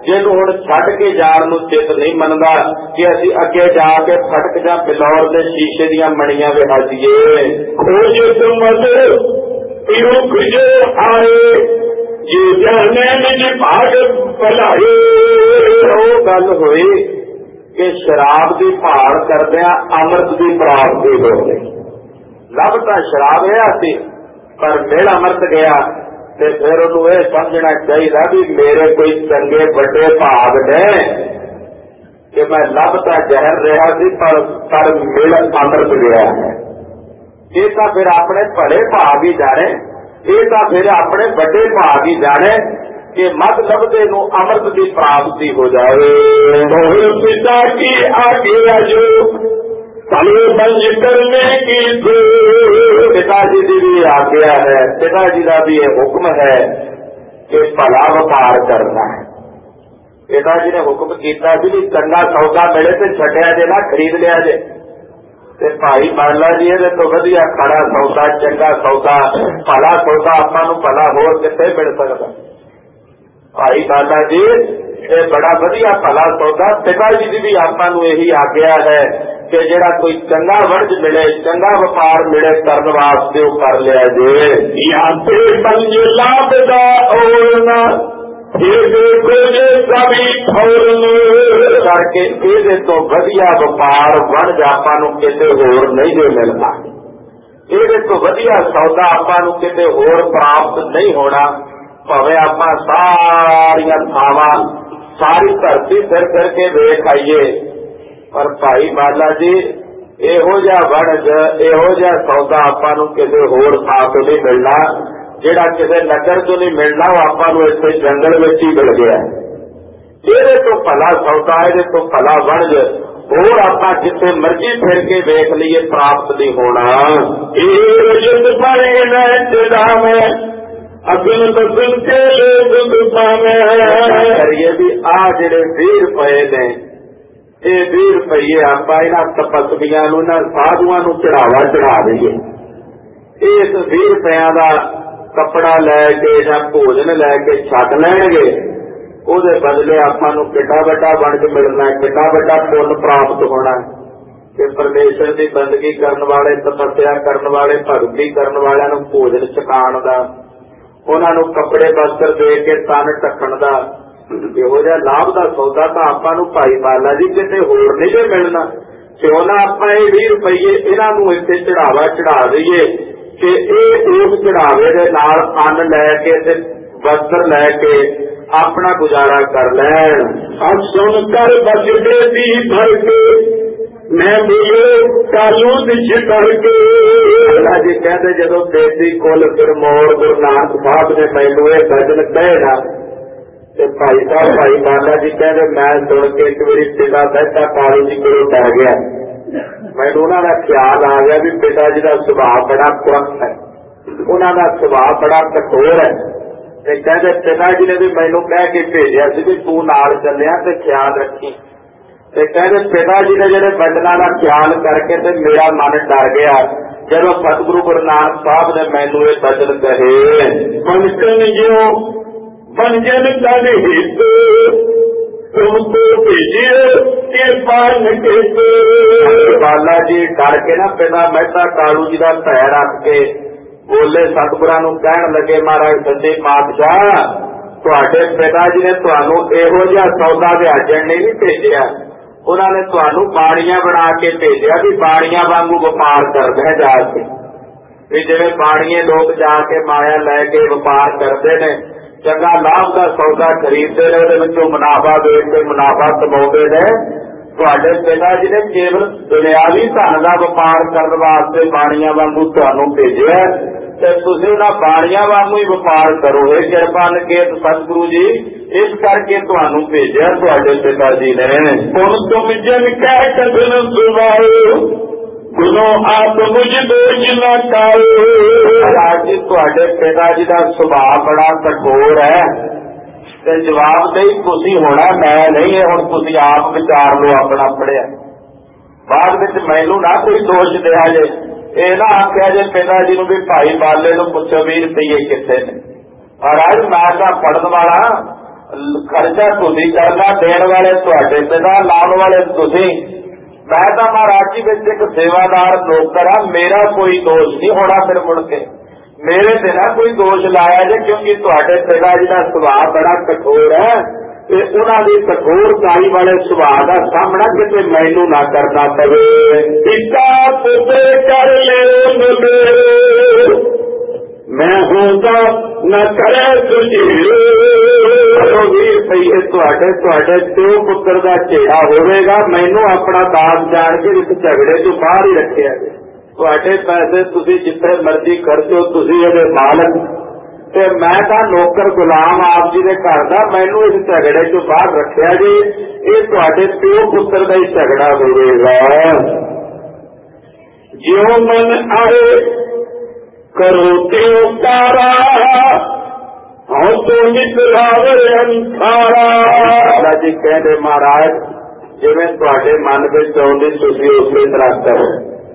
जिन्हों हुण छड्ड के जाण नूं चित नहीं मनदा कि असीं अगे जाके फटक जां पिलौर दे शीशे दीआं मणियां विहा दईए। खोज तुम इहो खुजो आए जे जाने निज भाग भलाए। वो गल होई कि शराब की भाल करदिआं अमृत की प्राप्ति हो गई। लभ तां शराब है सी पर मिल अमृत गया ते फिर उन्होंने यह समझना चाहिए भी मेरे कोई चंगे बड़े भाग ने कि मैं लभता जहर रहा सी पर मिल अमृत गया है। ये तो फिर अपने भले भाग ही जाने, ये तो फिर अपने बड़े भाग ही जाने कि मत लभदे नूं अमृत की प्राप्ति हो जाए। पिता की आज्ञा जो बंज करने की पिताजी की भी आज्ञा है, पिताजी का भी यह हुक्म है कि भला व्यापार करना है। पिताजी ने हुक्म किया भी चंगा सौदा मिले तो छड्या जे ना खरीद लिया जे। ते भाई बाला जी ये तो वधिया खड़ा सौदा चंगा सौदा भला सौदा आपां नूं भला होर कित्थे मिल सकदा। भाई बाला जी ये बड़ा वधिया भला सौदा पिताजी की भी आपां नूं यही आज्ञा है कि जिहड़ा कोई चंगा वर्ज मिले चंगा व्यापार मिले करने वास्ते वो कर लिया जे। या ते पंज लाभ दा ओरना ये देखो जे सभी करके ये तो वधिया व्यापार वणज आपां नूं किते होर नहीं जो मिलता। ये तो वधिया सौदा आपां नूं किते होर प्राप्त नहीं होना। भावें आपां सारियां थावां सारी धरती फिर फिर के वेख आईए पर भाई बाला जी इहो जिहा वणज इहो जिहा सौदा आपां नूं किते होर थां तो नहीं मिलना, जिहड़ा किसी नगर तो नहीं मिलना वो आपां नूं इत्थे जंगल विच ही मिल गया। इहदे तो भला सौदा इहदे तो भला वणज होर आपां जिथे मर्जी फिर के वेख लईए प्राप्त नहीं होना। अगन बसन के करिए भी आ जिहड़े 20 रुपए ने ये 20 रुपये आप तपस्वियों साधुओं को चढ़ावा चढ़ा दईए। इस 20 रुपया का कपड़ा लैके या भोजन लैके छक लैणगे उहदे बदले आपां नूं किड्डा वड्डा वणज मिलना, किड्डा वड्डा पुण्य प्राप्त होना कि परमेश्वर की बंदगी करने वाले तपस्या करने वाले भगती करने वालियां नूं भोजन छकाण दा, उन्हां नूं कपड़े वस्त्र दे के तन ढकण दा इहो जिहा लाभ का सौदा तो आपां नूं भाई बाला जी किते होर नहीं जे मिलना। क्यों ना आपां 20 रुपये इन्हां नूं इत्थे चढ़ावा चढ़ा दईए कि उस चढ़ावे दे नाल अन्न लैके ते वस्त्र लैके अपना गुजारा कर लैण। अब सुन कर बजदे दी भर के मैं बोलो कालू दिश करके जी कहते जदों बेटी कुल फिर मोड़ गुरु नानक साहब ने मैनू ये गजल कहे ना भाई साहब भाई बाला जी कहते मैं सुन के एक बार पिता बैठा कालू जी को डर गया। मैनू उन्होंने ख्याल आ गया भी पिता जी का सुभाव बड़ा कुरख है, उन्होंने सुभाव बड़ा कठोर है। कहते पिता जी ने भी मैनू कह के भेजा भी तू नाल चलिया ते ख्याल रखी। कहते पिता जी ने जेडे बंदना का ख्याल करके ते मेरा मन डर गया जब सतगुरु गुरु नानक साहब ने मैनू ये बचन कहे मनकन जो पंजन तन हित तुमको भेजिए बाला जी डर के ना पिता मेहता कालू जी का पैर रख के बोले सतगुरां नूं कहण लगे महाराज सच्चे पातशाह तुहाडे पिता जी ने तुहानूं इहो जिहा सौदा विहाजण नहीं भेजिया, उन्होंने तुहानूं बाणियां बना के भेजिया भी बाणियां वांगू व्यापार करदे जाके भी जिवें बाणीए लोग जाके माया लैके व्यापार करते ने चंगा लाभ का सौदा खरीदते ने उहदे मुनाफा देख के मुनाफा कमाउंदे ने। तुहाडे पिता जी ने केवल दुनियावी धन का व्यापार करने वास्ते बाणियां वांगू तुहानूं भेजिया ते तुसीं उन्हां बाणियां वांगू ही व्यापार करो। हे किरपा निकेत सतगुरु जी इस करके तुहानूं भेजिया तुहाडे पिता जी ने। हुण तुम जन कह कदन सुवाओ गुनो आप मुझ बोझ न खाओ। महाराज जी तुहाडे पिता जी का सुभाव बड़ा कठोर है ते जवाबदेही तुसीं होना मैं नहीं है। हुण तुसीं आप विचार लो अपना पढ़िया बाद विच मैनू ना कोई दोष दिया जे। ये ना आख्या जे पिता जी नूं भी भाई बाले नूं पुछो 20 रुपये कित्थे ने। महाराज मैं तां पढ़न वाला खर्चा तुसीं करना, देण वाले तुहाडे पिता, लाउण वाले तुसीं। मैं तो महाराज जी विच एक सेवादार नौकर हाँ, मेरा कोई दोष नहीं होना। फिर मुड़ के मेरे ते ना कोई दोष लाया जे, क्योंकि तुहाडे पिता जी का सुभाव बड़ा कठोर है ते उन्हां दी कठोरताई वाले सुभाव का सामना किते मैनू ना करना पवे। पिता तुते कर ले मेरे, मैं होंदा न करे तुझे। पईए तुहाडे प्यो पुत्र का झेड़ा होवेगा, मैनू अपना दास जान के इस झगड़े तो बाहर ही रखिया। तुहाडे पैसे तुसीं जिथे मर्जी खर्चो, तुसीं इहदे मालक ते मैं तां नौकर गुलाम आप जी दे घर दा, मैनू इस झगड़े चों बाहर रखिया जी। ये तुहाडे प्यो पुत्र का ही झगड़ा होवेगा। ज्यों मन आए करो त्यों तारा, हम तो निकलावे अंधारा। जी कहते महाराज जिवें तुहाडे मन विच आउंदी तुसीं उसे तरह करो।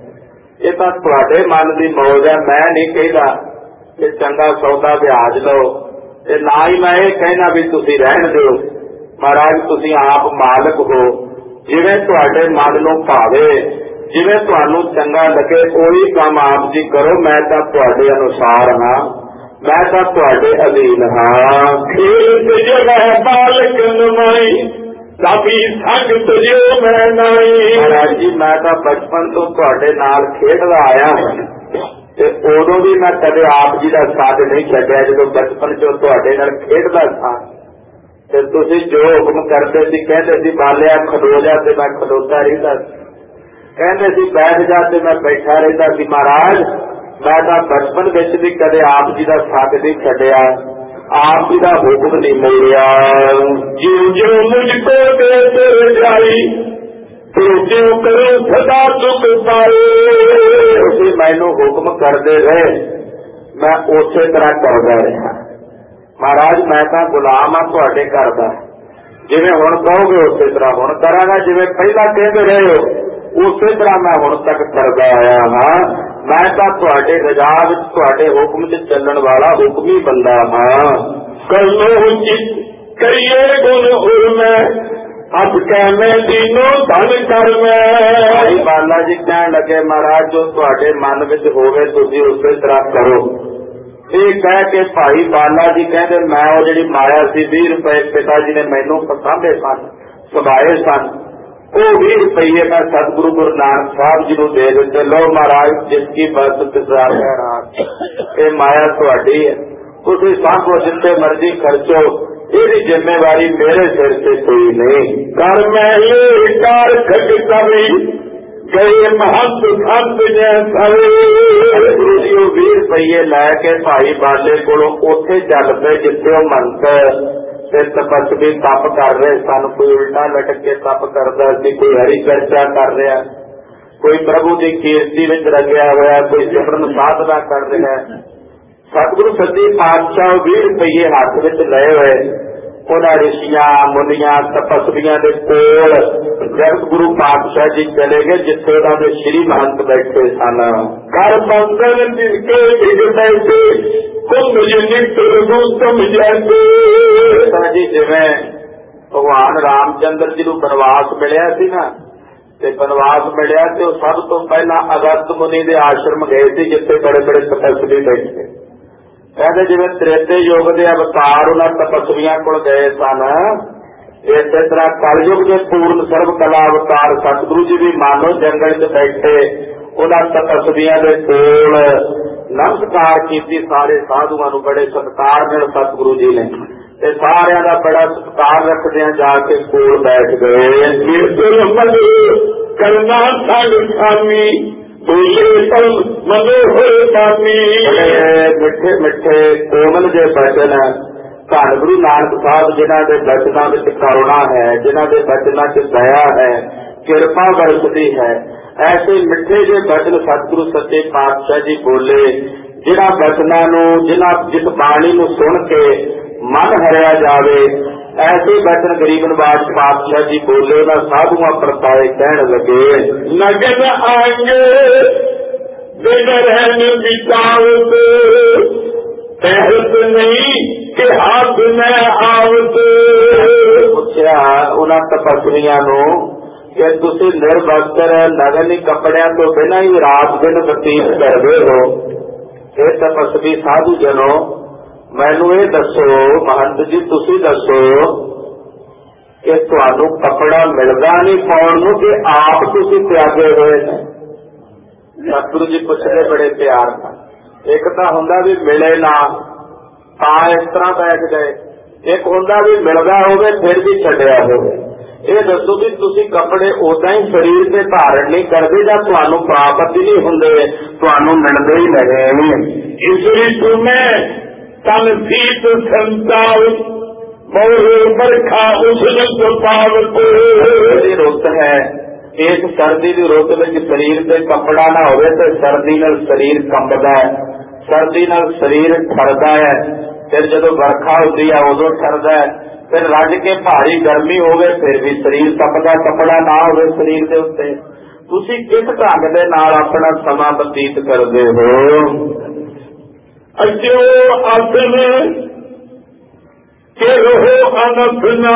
ये तां तुहाडे मन की मौज है, मैं नहीं कहदा कि चंगा सौदा ब्याज लो, ते ना ही मैं ये कहना भी तुसीं रहण दिओ। महाराज तुसीं आप मालक हो, जिवें तुहाडे मन नूं भावे, जिवें तुहानूं चंगा लगे उही काम आप जी करो। मैं तां तुहाडे अनुसार हाँ, मैं तां तुहाडे अधीन हाँ। खेल जगह बालक नमाई, कभी संग तुझे मैं नहीं। महाराज जी मैं तां बचपन तो तुहाडे नाल खेडदा आया हां, उदों भी मैं कदे आप जी का साथ नहीं छड्डिया। जो बचपन चो तुहाडे नाल खेडदा था, ते तुसीं जो हुक्म करते सी, कहते सी बालिया खलो जा, ते मैं खलोता रहिंदा सी। कहते सी बैठ जा, ते मैं बैठा रहिंदा सी। महाराज मैं तां बचपन विच भी कदे आप जी का साथ नहीं छड्डिया, आप जी का हुक्म नहीं मोड़िया। ज्यों ज्यों मुझको देते जाई, त्यों करो सदा सुख पाए। तुसीं मैनू हुक्म करते रहे, मैं उसे तरह करदा रहा। महाराज मैं तां गुलाम हाँ तुहाडे घर दा, जिवें हुण कहोगे उसे तरह हुण करांगा, जिवें पहला कहते रहे हो उसे तरह मैं हुण तक करदा आया हाँ। मैं तां तुहाडे रजा विच तुहाडे हुक्म च चलण वाला हुक्मी बंदा हाँ। करो उचित करिए गुण उर्मै, अब क्या मैं तीनों धन कर मैं। बाला जी कहने लगे महाराज जो तुहाडे मन विच होवे तुसीं उसे तरह करो। ये कह के भाई बाला जी कहते मैं वो जिहड़ी माया सी 20 रुपए पिता जी ने मैनू पसांदे सन, सुभाए सन, वो 20 रुपये मैं सतगुरु गुरु नानक साहब जी को दे दिते। लो महाराज जिसकी बस तिसरा खैरात, ये माया तुहाडी है, तुसीं सांभो जिथे मर्जी खर्चो, ਇਹਦੀ ਜ਼ਿੰਮੇਵਾਰੀ ਮੇਰੇ ਸਿਰ ਤੇ ਕੋਈ ਨਹੀਂ। ਕਰ ਮੈਂ ਇਹ ਕਾਰ ਖੱਟ ਕਵੀ ਗਏ ਮਹੰਤ ਸੰਤ ਜੈ ਸਵੇ। ਗੁਰੂ ਜੀ ਉਹ 20 ਰੁਪਏ ਲੈ ਕੇ ਭਾਈ ਬਾਲੇ ਕੋਲੋਂ ਉੱਥੇ ਚੱਲ ਪਏ ਜਿੱਥੇ ਉਹ ਮੰਤ ਤੇ ਤਪਸਵੀ ਤਪ ਕਰ ਰਹੇ ਸਨ। ਕੋਈ ਉਲਟਾ ਲਟਕ ਕੇ ਤਪ ਕਰਦਾ ਸੀ, ਕੋਈ ਹਰੀ ਚਰਚਾ ਕਰ ਰਿਹਾ, ਕੋਈ ਪ੍ਰਭੂ ਦੀ ਕੀਰਤੀ ਵਿੱਚ ਰੰਗਿਆ ਹੋਇਆ, ਕੋਈ ਸਿਮਰਨ ਸਾਧਨਾ ਕਰ ਰਿਹਾ। सतगुरु सच्चे पातशाह 20 रुपये हाथ में लए हुए उन्होंने ऋषियां मुनियां तपस्वियां के कोल जगत गुरु पातशाह जी चले गए जिथे उन्होंने श्री महंत बैठे सन। कर मंगल जिसके बैठे जी जिवें भगवान रामचंद्र जी को बनवास मिलिया सी ना, ते बनवास मिलिया तो सब तो पहला अगस्त मुनि के आश्रम गए थे जिथे बड़े बड़े तपस्वी बैठे। कहते जिवें त्रेते युग के अवतार उन्होंने तपस्वियां को गए सन, इस तरह कलयुग के पूर्ण सर्व कला अवतार सतगुरु जी भी मानो जंगल च बैठे उन्होंने तपस्वियां के कोल नमस्कार की। सारे साधुओं को बड़े सत्कार नाल सतगुरु जी ने ते सारियां दा बड़ा सत्कार रखदे जाके कोल बैठ गए। करना संग स्वामी मिठे मिठे कोमल जे बचन धन गुरु नानक साहब जिन्हां दे बचनां विच करुणा है, जिन्हां दे बचनां च दया है, कृपा बरसदी है, ऐसे मिठे जे बचन सतगुरु सच्चे पातशाह जी बोले जिन्हां बचनां नूं जिस बाणी नूं सुन के मन हरिया जावे। ऐसे बचन गरीब नवाज पातशाह जी बोले ना साधुआ परताए कहने लगे नगन आएंगे दिन रहन बितावत कहत नहीं कि हाथ में आवत। पुछया उन्हां तपस्वियां नूं कि तुसीं निर्वस्त्र नगनी कपड़ियां तो बिना ही रात दिन बतीत करदे हो। हे तपस्वी साधु जनों, मैनू ये दसो महंत जी, तुसीं दसो कि तुहानू कपड़ा मिलदा नहीं पाउण नूं कि आप तुसीं त्यागे होए ने? सतगुरु जी पुछदे बड़े प्यार नाल। एक तो हुंदा भी मिले ना तां इस तरह बैठ गए, एक हुंदा भी मिलदा होवे फिर भी छड्डिया होवे। ये दसो भी तुसीं कपड़े उदां ही शरीर ते धारण नहीं करदे जां तुहानू प्राप्त ही नहीं हुंदे, तुहानू मिलदे ही नहीं? इसलिए तुम्हें तन सीत संताव मोहे बरखा उछलत पावत। रुत है इस सर्दी की रुत में शरीर से कपड़ा ना होवे तो सर्दी नाल शरीर कंबदा है, सर्दी नाल शरीर ठरदा है। फिर जदों बरखा होती है उदों ठरदा है। फिर रज के भारी गर्मी होवे फिर भी शरीर तपदा, कपड़ा ना होवे शरीर के उत्ते। तुसीं किस ढंग दे नाल अपना समा बतीत करदे हो? अजो आसन के रहो अनफना,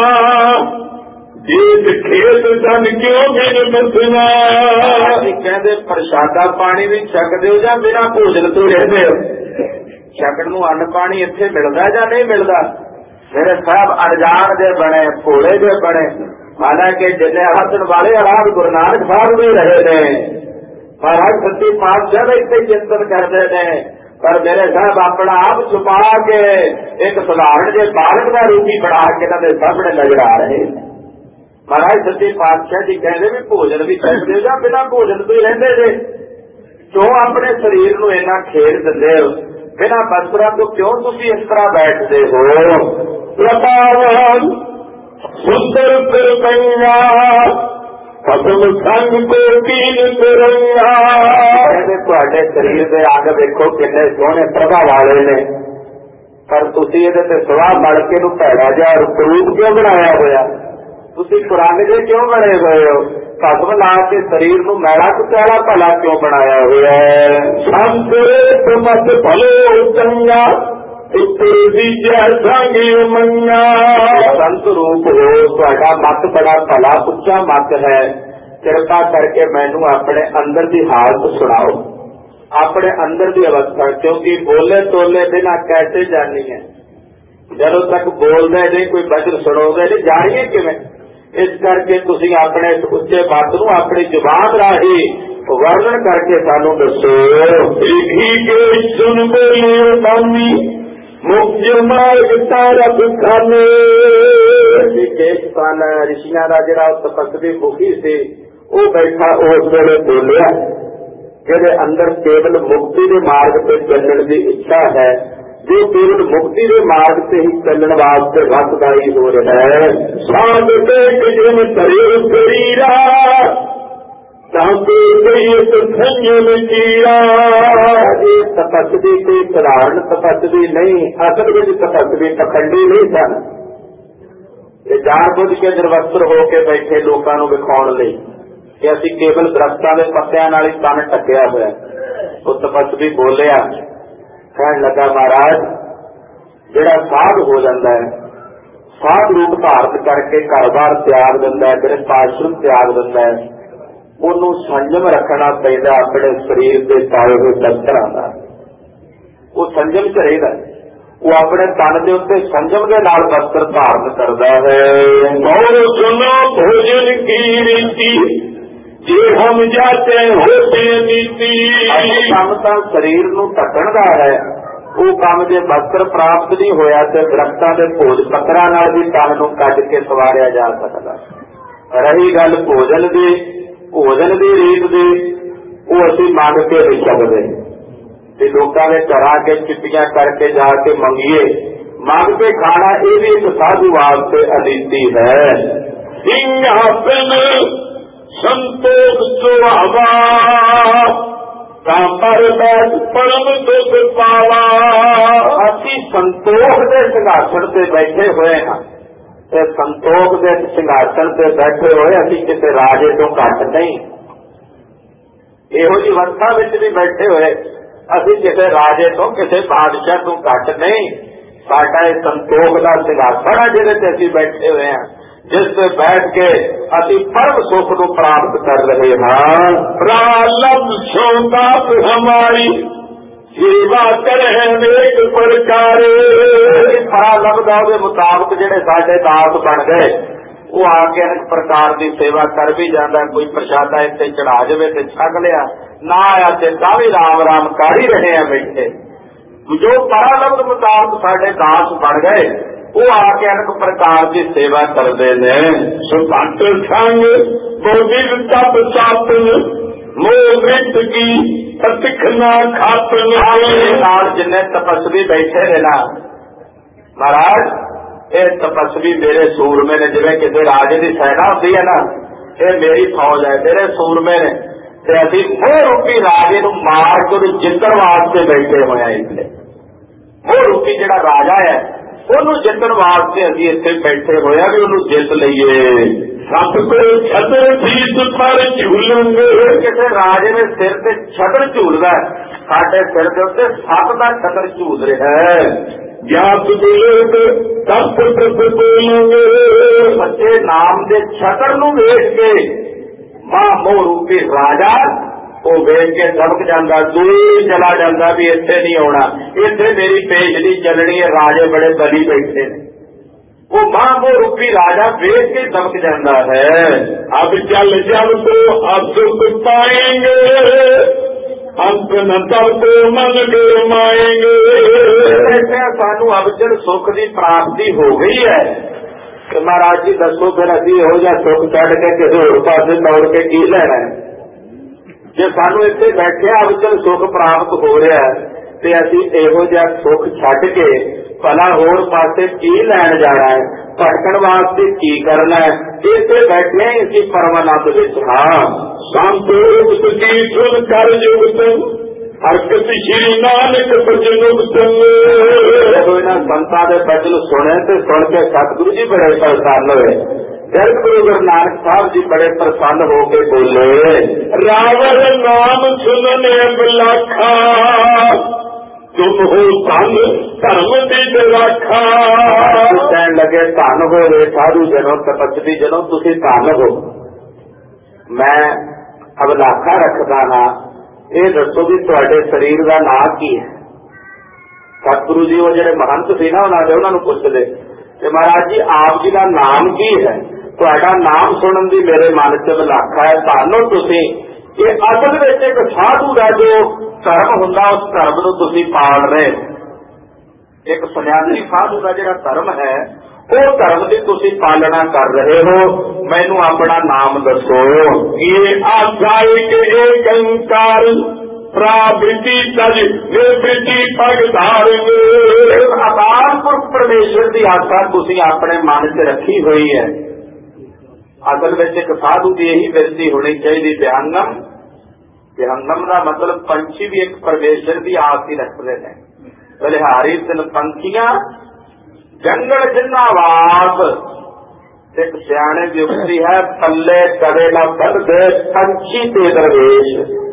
जीत खेत धन क्यों बिन मसना। कहते प्रशादा पानी भी छकदे हो जां बिना भोजन तो रहंदे हो? छकण नूं अन्न पानी इत्थे मिलदा जां नहीं मिलदा? मेरे साहब अनजान दे बने, भोले दे बने। हालांकि जिन्ने हसन वाले आराध गुरु नानक साहब भी रहे ने, महाराज सच्ची पातशाह का इत्थे चिंतन करते ने, पर मेरे साहब अपना आप छुपा के एक साधारण जे बालक का रूपी बना के इन्हां दे सामने नजर आ रहे। महाराज सच्चे पातशाह जी कहते भी भोजन भी छकदे जां बिना भोजन तो ही रहिंदे जे? क्यों अपने शरीर नूं इन्ना खेल दिंदे हो? बिना वस्त्रां तो क्यों तुसीं इस तरह बैठदे हो? प्रतावन सुंदर तिरपैया फसम संग को कीन तिरंगा। तुहाडे शरीर के अंग देखो कितने सोहने प्रभा वाले ने, पर तुसीं इहदे ते सवाह मल के नूं भैड़ा जिहा रूप क्यों बनाया होया? तुसीं कुरंग जे क्यों बने हुए हो? भस्म ला के शरीर नूं मैला कुचैला भला क्यों बनाया हुआ है? संत मत भलो चंगा संत रूप हो, तुहाडा मत बड़ा भला उच्चा मत है। कृपा करके मैनू अपने अंदर की हालत सुनाओ, अपने अंदर की अवस्था, क्योंकि बोले तोले बिना कैसे जानी है? जदों तक बोलते नहीं कोई वचन सुनोगे नहीं जानिए किवें? इस करके तुसीं अपने उच्चे मत नूं अपनी जुबान राही वर्णन करके सानू दसो। सुन बोली मुख्य मार्ग तारक खाने। ऋषियां का जिहड़ा तपस्वी मुखी से वो बैठा उस वेले बोलिया, जिहदे अंदर केवल मुक्ति के मार्ग से चलने की इच्छा है, जो केवल मुक्ति के मार्ग से ही चलने वास्ते रसदायी हो रहा है। साध देख जिन शरीर शरीरा संयम कीरा। ये तपस्वी कोई साधारण तपस्वी नहीं, असल में तपस्वी पखंडी नहीं सन। ये जानबूझ के निर्वस्त्र होके बैठे लोगों को विखाउण लई कि असीं केवल दरख्तां दे पत्तियां नाल ही तन ढकिया होया। वो तपस्वी बोलिया, कहन लगा महाराज जिहड़ा साध हो जाता है, साध रूप धारण करके घर बार त्याग दिंदा है, गृहस्थ आश्रम त्याग दिंदा है, ਉਹਨੂੰ संयम रखना पैदा अपने शरीर के पाए हुए शस्त्रां दा। वो संयम च रहिंदा, वो अपने तन के उत्ते संयम के नाल वस्त्र धारण करता है। और सुनो भोजन की रीति जे हम जाते होते नीति। काम तो शरीर नूं ढकण दा है, वो काम जे वस्त्र प्राप्त नहीं होया तो दरख्तां दे भोज पत्तरां नाल भी तन नूं कढ के सवारिया जा सकदा। रही गल भोजन दी, भोजन की रीत दी वो असीं मंग के नहीं सकते कि लोगों के घर के चिट्टियां करके जाके मंगीए, मंग के खाना ये भी एक साधु वास्ते अनीति है। सिंहासन संतोष सुहावा पर बैठ परम दुख पावा। असीं संतोष के सिंहासन से बैठे हुए हैं, संतोख के सिंहासन से बैठे हुए असीं किसी राजे तो घट नहीं, इहो जी अवस्था में भी बैठे हुए ਅਸੀਂ ਕਿਸੇ ਰਾਜੇ ਤੋਂ ਕਿਸੇ ਬਾਦਸ਼ਾਹ ਤੋਂ ਘੱਟ ਨਹੀਂ। ਸਾਡਾ ਇਹ ਸੰਤੋਖ ਦਾ ਸਿੰਘਾਸਣ ਹੈ ਜਿਹਦੇ ਤੇ ਅਸੀਂ ਬੈਠੇ ਹੋਏ ਹਾਂ, ਜਿਸ ਤੇ ਬੈਠ ਕੇ ਅਸੀਂ ਪਰਮ ਸੁਖ ਨੂੰ ਪ੍ਰਾਪਤ ਕਰ ਰਹੇ ਹਾਂ। ਪ੍ਰਾਲਬ ਸੋਦਾਤ ਹਮਾਰੀ ਸੇਵਾ ਕਰੇ ਅਨੇਕ ਪ੍ਰਕਾਰੇ। ਪ੍ਰਾਲਬ ਦਾ ਉਹਦੇ ਮੁਤਾਬਕ ਜਿਹੜੇ ਸਾਡੇ ਦਾਸ ਬਣ ਗਏ ਉਹ ਆ ਕੇ ਅਨੇਕ ਪ੍ਰਕਾਰ ਦੀ ਸੇਵਾ ਕਰ ਵੀ ਜਾਂਦਾ। ਕੋਈ ਪ੍ਰਸ਼ਾਦਾ ਇੱਥੇ ਚੜਾ ਜਾਵੇ ਤੇ ਛਕ ਲਿਆ, ਨਾ ਆਇਆ ਤੇ ਤਾਂ ਵੀ ਰਾਮ ਰਾਮ ਕਰ ਹੀ ਰਹੇ ਆ ਬੈਠੇ। ਜੋ ਪ੍ਰਾਲਬ ਮੁਤਾਬਕ ਸਾਡੇ ਦਾਸ ਬਣ ਗਏ ਉਹ ਆ ਕੇ ਅਨੇਕ ਪ੍ਰਕਾਰ ਦੀ ਸੇਵਾ ਕਰਦੇ ਨੇ। ਸੁਭੰਤ ਸੰਗ ਬੋਧਿ ਤਪ ਸਾਤਨ ਮੋਹ ਮ੍ਰਿਤ ਕੀ ਅਤਿਖਨਾ ਖਾਤਨ। ਨਾਲ ਜਿੰਨੇ ਤਪਸਵੀ ਬੈਠੇ ਨੇ ਨਾ ਮਹਾਰਾਜ, ਇਹ ਤਪਸਵੀ ਮੇਰੇ ਸੂਰਮੇ ਨੇ। ਜਿਵੇਂ ਕਿਸੇ ਰਾਜੇ ਦੀ ਸੈਨਾ ਹੁੰਦੀ ਹੈ ਨਾ, ਇਹ ਮੇਰੀ ਫੌਜ ਹੈ, ਮੇਰੇ ਸੂਰਮੇ ਨੇ, ਤੇ ਅਸੀਂ ਮੋਹ ਰੂਪੀ ਰਾਜੇ ਨੂੰ ਮਾਰ ਕੇ ਉਹਨੂੰ ਜਿੱਤਣ ਵਾਸਤੇ ਬੈਠੇ ਹੋਏ ਆ। ਇੱਥੇ ਮੋਹ ਰੂਪੀ ਜਿਹੜਾ ਰਾਜਾ ਹੈ ਉਹਨੂੰ ਜਿੱਤਣ ਵਾਸਤੇ ਅਸੀਂ ਇੱਥੇ ਬੈਠੇ ਹੋਏ ਆ ਵੀ ਉਹਨੂੰ ਜਿੱਤ ਲਈਏ। ਸੱਤ ਕੋ ਛਤਰ ਸੀਸ ਪਰ ਝੂਲੂਗੇ। ਕਿਸੇ ਰਾਜੇ ਦੇ ਸਿਰ ਤੇ ਛਤਰ ਝੂਲਦਾ, ਸਾਡੇ ਸਿਰ ਦੇ ਉੱਤੇ ਸੱਤ ਦਾ ਛਤਰ ਝੂਲ ਰਿਹਾ ਹੈ। ਜਾਤ ਲੋਕ ਤਪ ਤਪ ਬੋਲੂਗੇ। ਬੱਚੇ ਨਾਮ ਦੇ ਛਤਰ ਨੂੰ ਵੇਖ ਕੇ ਮਾਂ ਮੋਹ ਰੂਪੀ ਰਾਜਾ ਉਹ ਵੇਖ ਕੇ ਦਬਕ ਜਾਂਦਾ, ਦੂਰ ਚਲਾ ਜਾਂਦਾ ਵੀ ਇੱਥੇ ਨਹੀਂ ਆਉਣਾ, ਇੱਥੇ ਮੇਰੀ ਪੇਸ਼ਲੀ ਚੱਲਣੀ ਹੈ, ਰਾਜੇ ਬੜੇ ਬਲੀ ਬੈਠੇ ਨੇ। ਉਹ ਮਾਂ ਮੋਹ ਰੂਪੀ ਰਾਜਾ ਵੇਖ ਕੇ ਦਬਕ ਜਾਂਦਾ ਹੈ। ਅਬ ਚੱਲ ਜਬ ਤੋਂ ਅਬ ਸੁਖ ਪਾਏਂਗੇ, ਅੰਤ न तब तो मन गरमाएंगे। ਸਾਨੂੰ ਅਬਚਲ ਸੁੱਖ ਦੀ ਪ੍ਰਾਪਤੀ ਹੋ ਗਈ ਹੈ ਕਿ ਮਹਾਰਾਜ ਜੀ ਦੱਸੋ ਫਿਰ ਅਸੀਂ ਇਹੋ ਜਿਹਾ ਸੁੱਖ ਛੱਡ ਕੇ ਕਿਸੇ ਹੋਰ ਪਾਸੇ ਦੌੜ ਕੇ ਕੀ ਲੈਣਾ ਹੈ? ਜੇ ਸਾਨੂੰ ਇੱਥੇ ਬੈਠਿਆ ਅਬਚਲ ਸੁੱਖ ਪ੍ਰਾਪਤ ਹੋ ਰਿਹਾ ਤੇ ਅਸੀਂ ਇਹੋ ਜਿਹਾ ਸੁੱਖ ਛੱਡ ਕੇ ਭਲਾ ਹੋਰ ਪਾਸੇ ਕੀ ਲੈਣ ਜਾਣਾ ਹੈ? ਭਟਕਣ ਵਾਸਤੇ ਕੀ ਕਰਨਾ ਹੈ? ਇੱਥੇ ਬੈਠੇ ਹੀ ਅਸੀਂ ਪਰਮਾਨੰਦ ਵਿੱਚ ਹਾਂ। ਸੰਤੋਖ ਕੀ ਸੁਣ ਕਰ ਜੁਗਤ ਹਰਕਤ ਸ਼੍ਰੀ ਨਾਨਕ ਬਚਨੁਕਤ। ਜਦੋਂ ਇਹਨਾਂ ਸੰਤਾਂ ਦੇ ਬਚਨ ਸੁਣੇ ਤੇ ਸੁਣ ਕੇ ਸਤਿਗੁਰੂ ਜੀ ਬੜੇ ਪ੍ਰਸੰਨ ਹੋਏ। ਫਿਰ ਗੁਰੂ ਨਾਨਕ ਸਾਹਿਬ ਜੀ ਬੜੇ ਪ੍ਰਸੰਨ ਹੋ ਕੇ ਬੋਲੇ, ਰਾਵਣ ਨਾਮ ਸੁਨਨੇ ਬਲਾਖਾ, ਤੁਮ ਹੋ ਧਨ ਧਰਮ ਦੀ ਰਾਖਾ। ਕਹਿਣ ਲੱਗੇ ਧਨ ਹੋਵੇ ਸਾਧੂ ਜਨੋ ਤਪਸਵੀ ਜਨੋ, ਤੁਸੀਂ ਧਨ ਹੋ, ਮੈਂ ਅਬਲਾਖਾ ਰੱਖਦਾ ਨਾ। ਇਹ ਦੱਸੋ ਵੀ ਤੁਹਾਡੇ ਸਰੀਰ ਦਾ ਨਾਂ ਕੀ ਹੈ? ਸਤਿਗੁਰੂ ਜੀ ਉਹ ਜਿਹੜੇ ਮਹੰਤ ਸੀ ਨਾ ਉਹਨਾਂ ਨੂੰ ਪੁੱਛਦੇ ਤੇ ਮਹਾਰਾਜ ਜੀ ਆਪ ਜੀ ਦਾ ਨਾਮ ਕੀ ਹੈ? ਤੁਹਾਡਾ ਨਾਮ ਸੁਣਨ ਦੀ ਮੇਰੇ ਮਨ ਚ ਅਬਲਾਖਾ ਹੈ, ਧੰਨ ਹੋ ਤੁਸੀਂ। ਇਹ ਅਸਲ ਵਿੱਚ ਇੱਕ ਸਾਧੂ ਦਾ ਜੋ ਧਰਮ ਹੁੰਦਾ ਉਸ ਧਰਮ ਨੂੰ ਤੁਸੀਂ ਪਾਲ ਰਹੇ। ਇੱਕ ਸੰਨਿਆਸੀ ਸਾਧੂ ਦਾ ਜਿਹੜਾ ਧਰਮ ਹੈ ਉਹ ਧਰਮ ਦੀ ਤੁਸੀਂ ਪਾਲਣਾ ਕਰ ਰਹੇ ਹੋ। ਮੈਨੂੰ ਆਪਣਾ ਨਾਮ ਦੱਸੋ। ਇਹ ਆਸਾਇਕ ਏਕ ਓੰਕਾਰ ਪ੍ਰਾਬਿਤੀ ਤਜ ਨਿਵ੍ਰਿਤੀ ਪਗ ਧਾਰਨੇ। ਅਕਾਲ ਪੁਰਖ ਪਰਮੇਸ਼ਰ ਦੀ ਆਸਾ ਤੁਸੀਂ ਆਪਣੇ ਮਨ 'ਚ ਰੱਖੀ ਹੋਈ ਹੈ। ਅਸਲ ਵਿੱਚ ਇੱਕ ਸਾਧੂ ਦੀ ਇਹੀ ਬਿਰਤੀ ਹੋਣੀ ਚਾਹੀਦੀ। ਵਿਹੰਗਮ ਦਾ ਮਤਲਬ ਪੰਛੀ ਵੀ ਇੱਕ ਪਰਮੇਸ਼ਰ ਦੀ ਆਸ ਹੀ ਰੱਖਦੇ ਨੇ। ਬਲਿਹਾਰੀ ਤਿੰਨ ਪੰਛੀਆਂ ਜੰਗਲ ਜਿੰਨਾ ਵਾਸ। ਇੱਕ ਸਿਆਣੇ ਦੀ ਉਕਤੀ ਹੈ, ਪੱਲੇ ਕਦੇ ਨਾ ਬੰਨਦੇ ਪੰਛੀ ਤੇ ਦਰਵੇਸ਼।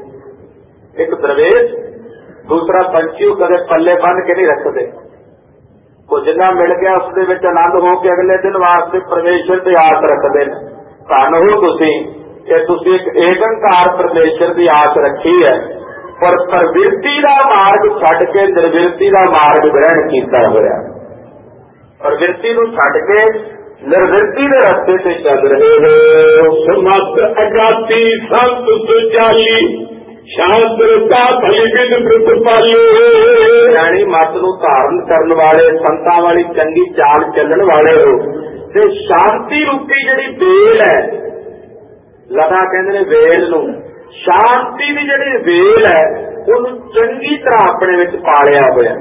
ਇੱਕ ਦਰਵੇਸ਼ ਦੂਸਰਾ ਪੰਛੀ ਉਹ ਕਦੇ ਪੱਲੇ ਬੰਨ ਕੇ ਨਹੀਂ ਰੱਖਦੇ। ਉਹ ਜਿੰਨਾ ਮਿਲ ਗਿਆ ਉਸ ਦੇ ਵਿੱਚ ਆਨੰਦ ਹੋ ਕੇ ਅਗਲੇ ਦਿਨ ਵਾਸਤੇ ਪਰਮੇਸ਼ਰ ਤੇ ਆਸ ਰੱਖਦੇ ਨੇ। ਧੰਨ ਹੋ ਤੁਸੀਂ ਕਿ ਤੁਸੀਂ ਇੱਕ ਏਕੰਕਾਰ ਪਰਮੇਸ਼ਰ ਦੀ ਆਸ ਰੱਖੀ ਹੈ, ਪਰ ਪ੍ਰਵਿਰਤੀ ਦਾ ਮਾਰਗ ਛੱਡ ਕੇ ਨਿਰਵਿਰਤੀ ਦਾ ਮਾਰਗ ਗ੍ਰਹਿਣ ਕੀਤਾ ਹੋਇਆ। ਪ੍ਰਵਿਰਤੀ ਨੂੰ ਛੱਡ ਕੇ ਨਿਰਵਿਰਤੀ ਦੇ ਰਸਤੇ ਤੇ ਚੱਲ ਰਹੇ ਹੋ। ਸਮਤ ਅਗਾਤੀ ਸੰਤ ਸੁਚਾਲੀ ਸ਼ਾਸਤਰ ਦਾ ਭਲੀ ਵਿਦ ਪ੍ਰਤਪਾਲੀ। ਯਾਨੀ ਮਤ ਨੂੰ ਧਾਰਨ ਕਰਨ ਵਾਲੇ, ਸੰਤਾਂ ਵਾਲੀ ਚੰਗੀ ਚਾਲ ਚੱਲਣ ਵਾਲੇ ਹੋ। ਤੇ ਸ਼ਾਂਤੀ ਰੂਪੀ ਜਿਹੜੀ ਵੇਲ ਹੈ, ਲਤਾ ਕਹਿੰਦੇ ਨੇ ਵੇਲ ਨੂੰ, ਸ਼ਾਂਤੀ ਦੀ ਜਿਹੜੀ ਵੇਲ ਹੈ ਉਹਨੂੰ ਚੰਗੀ ਤਰ੍ਹਾਂ ਆਪਣੇ ਵਿੱਚ ਪਾਲਿਆ ਹੋਇਆ।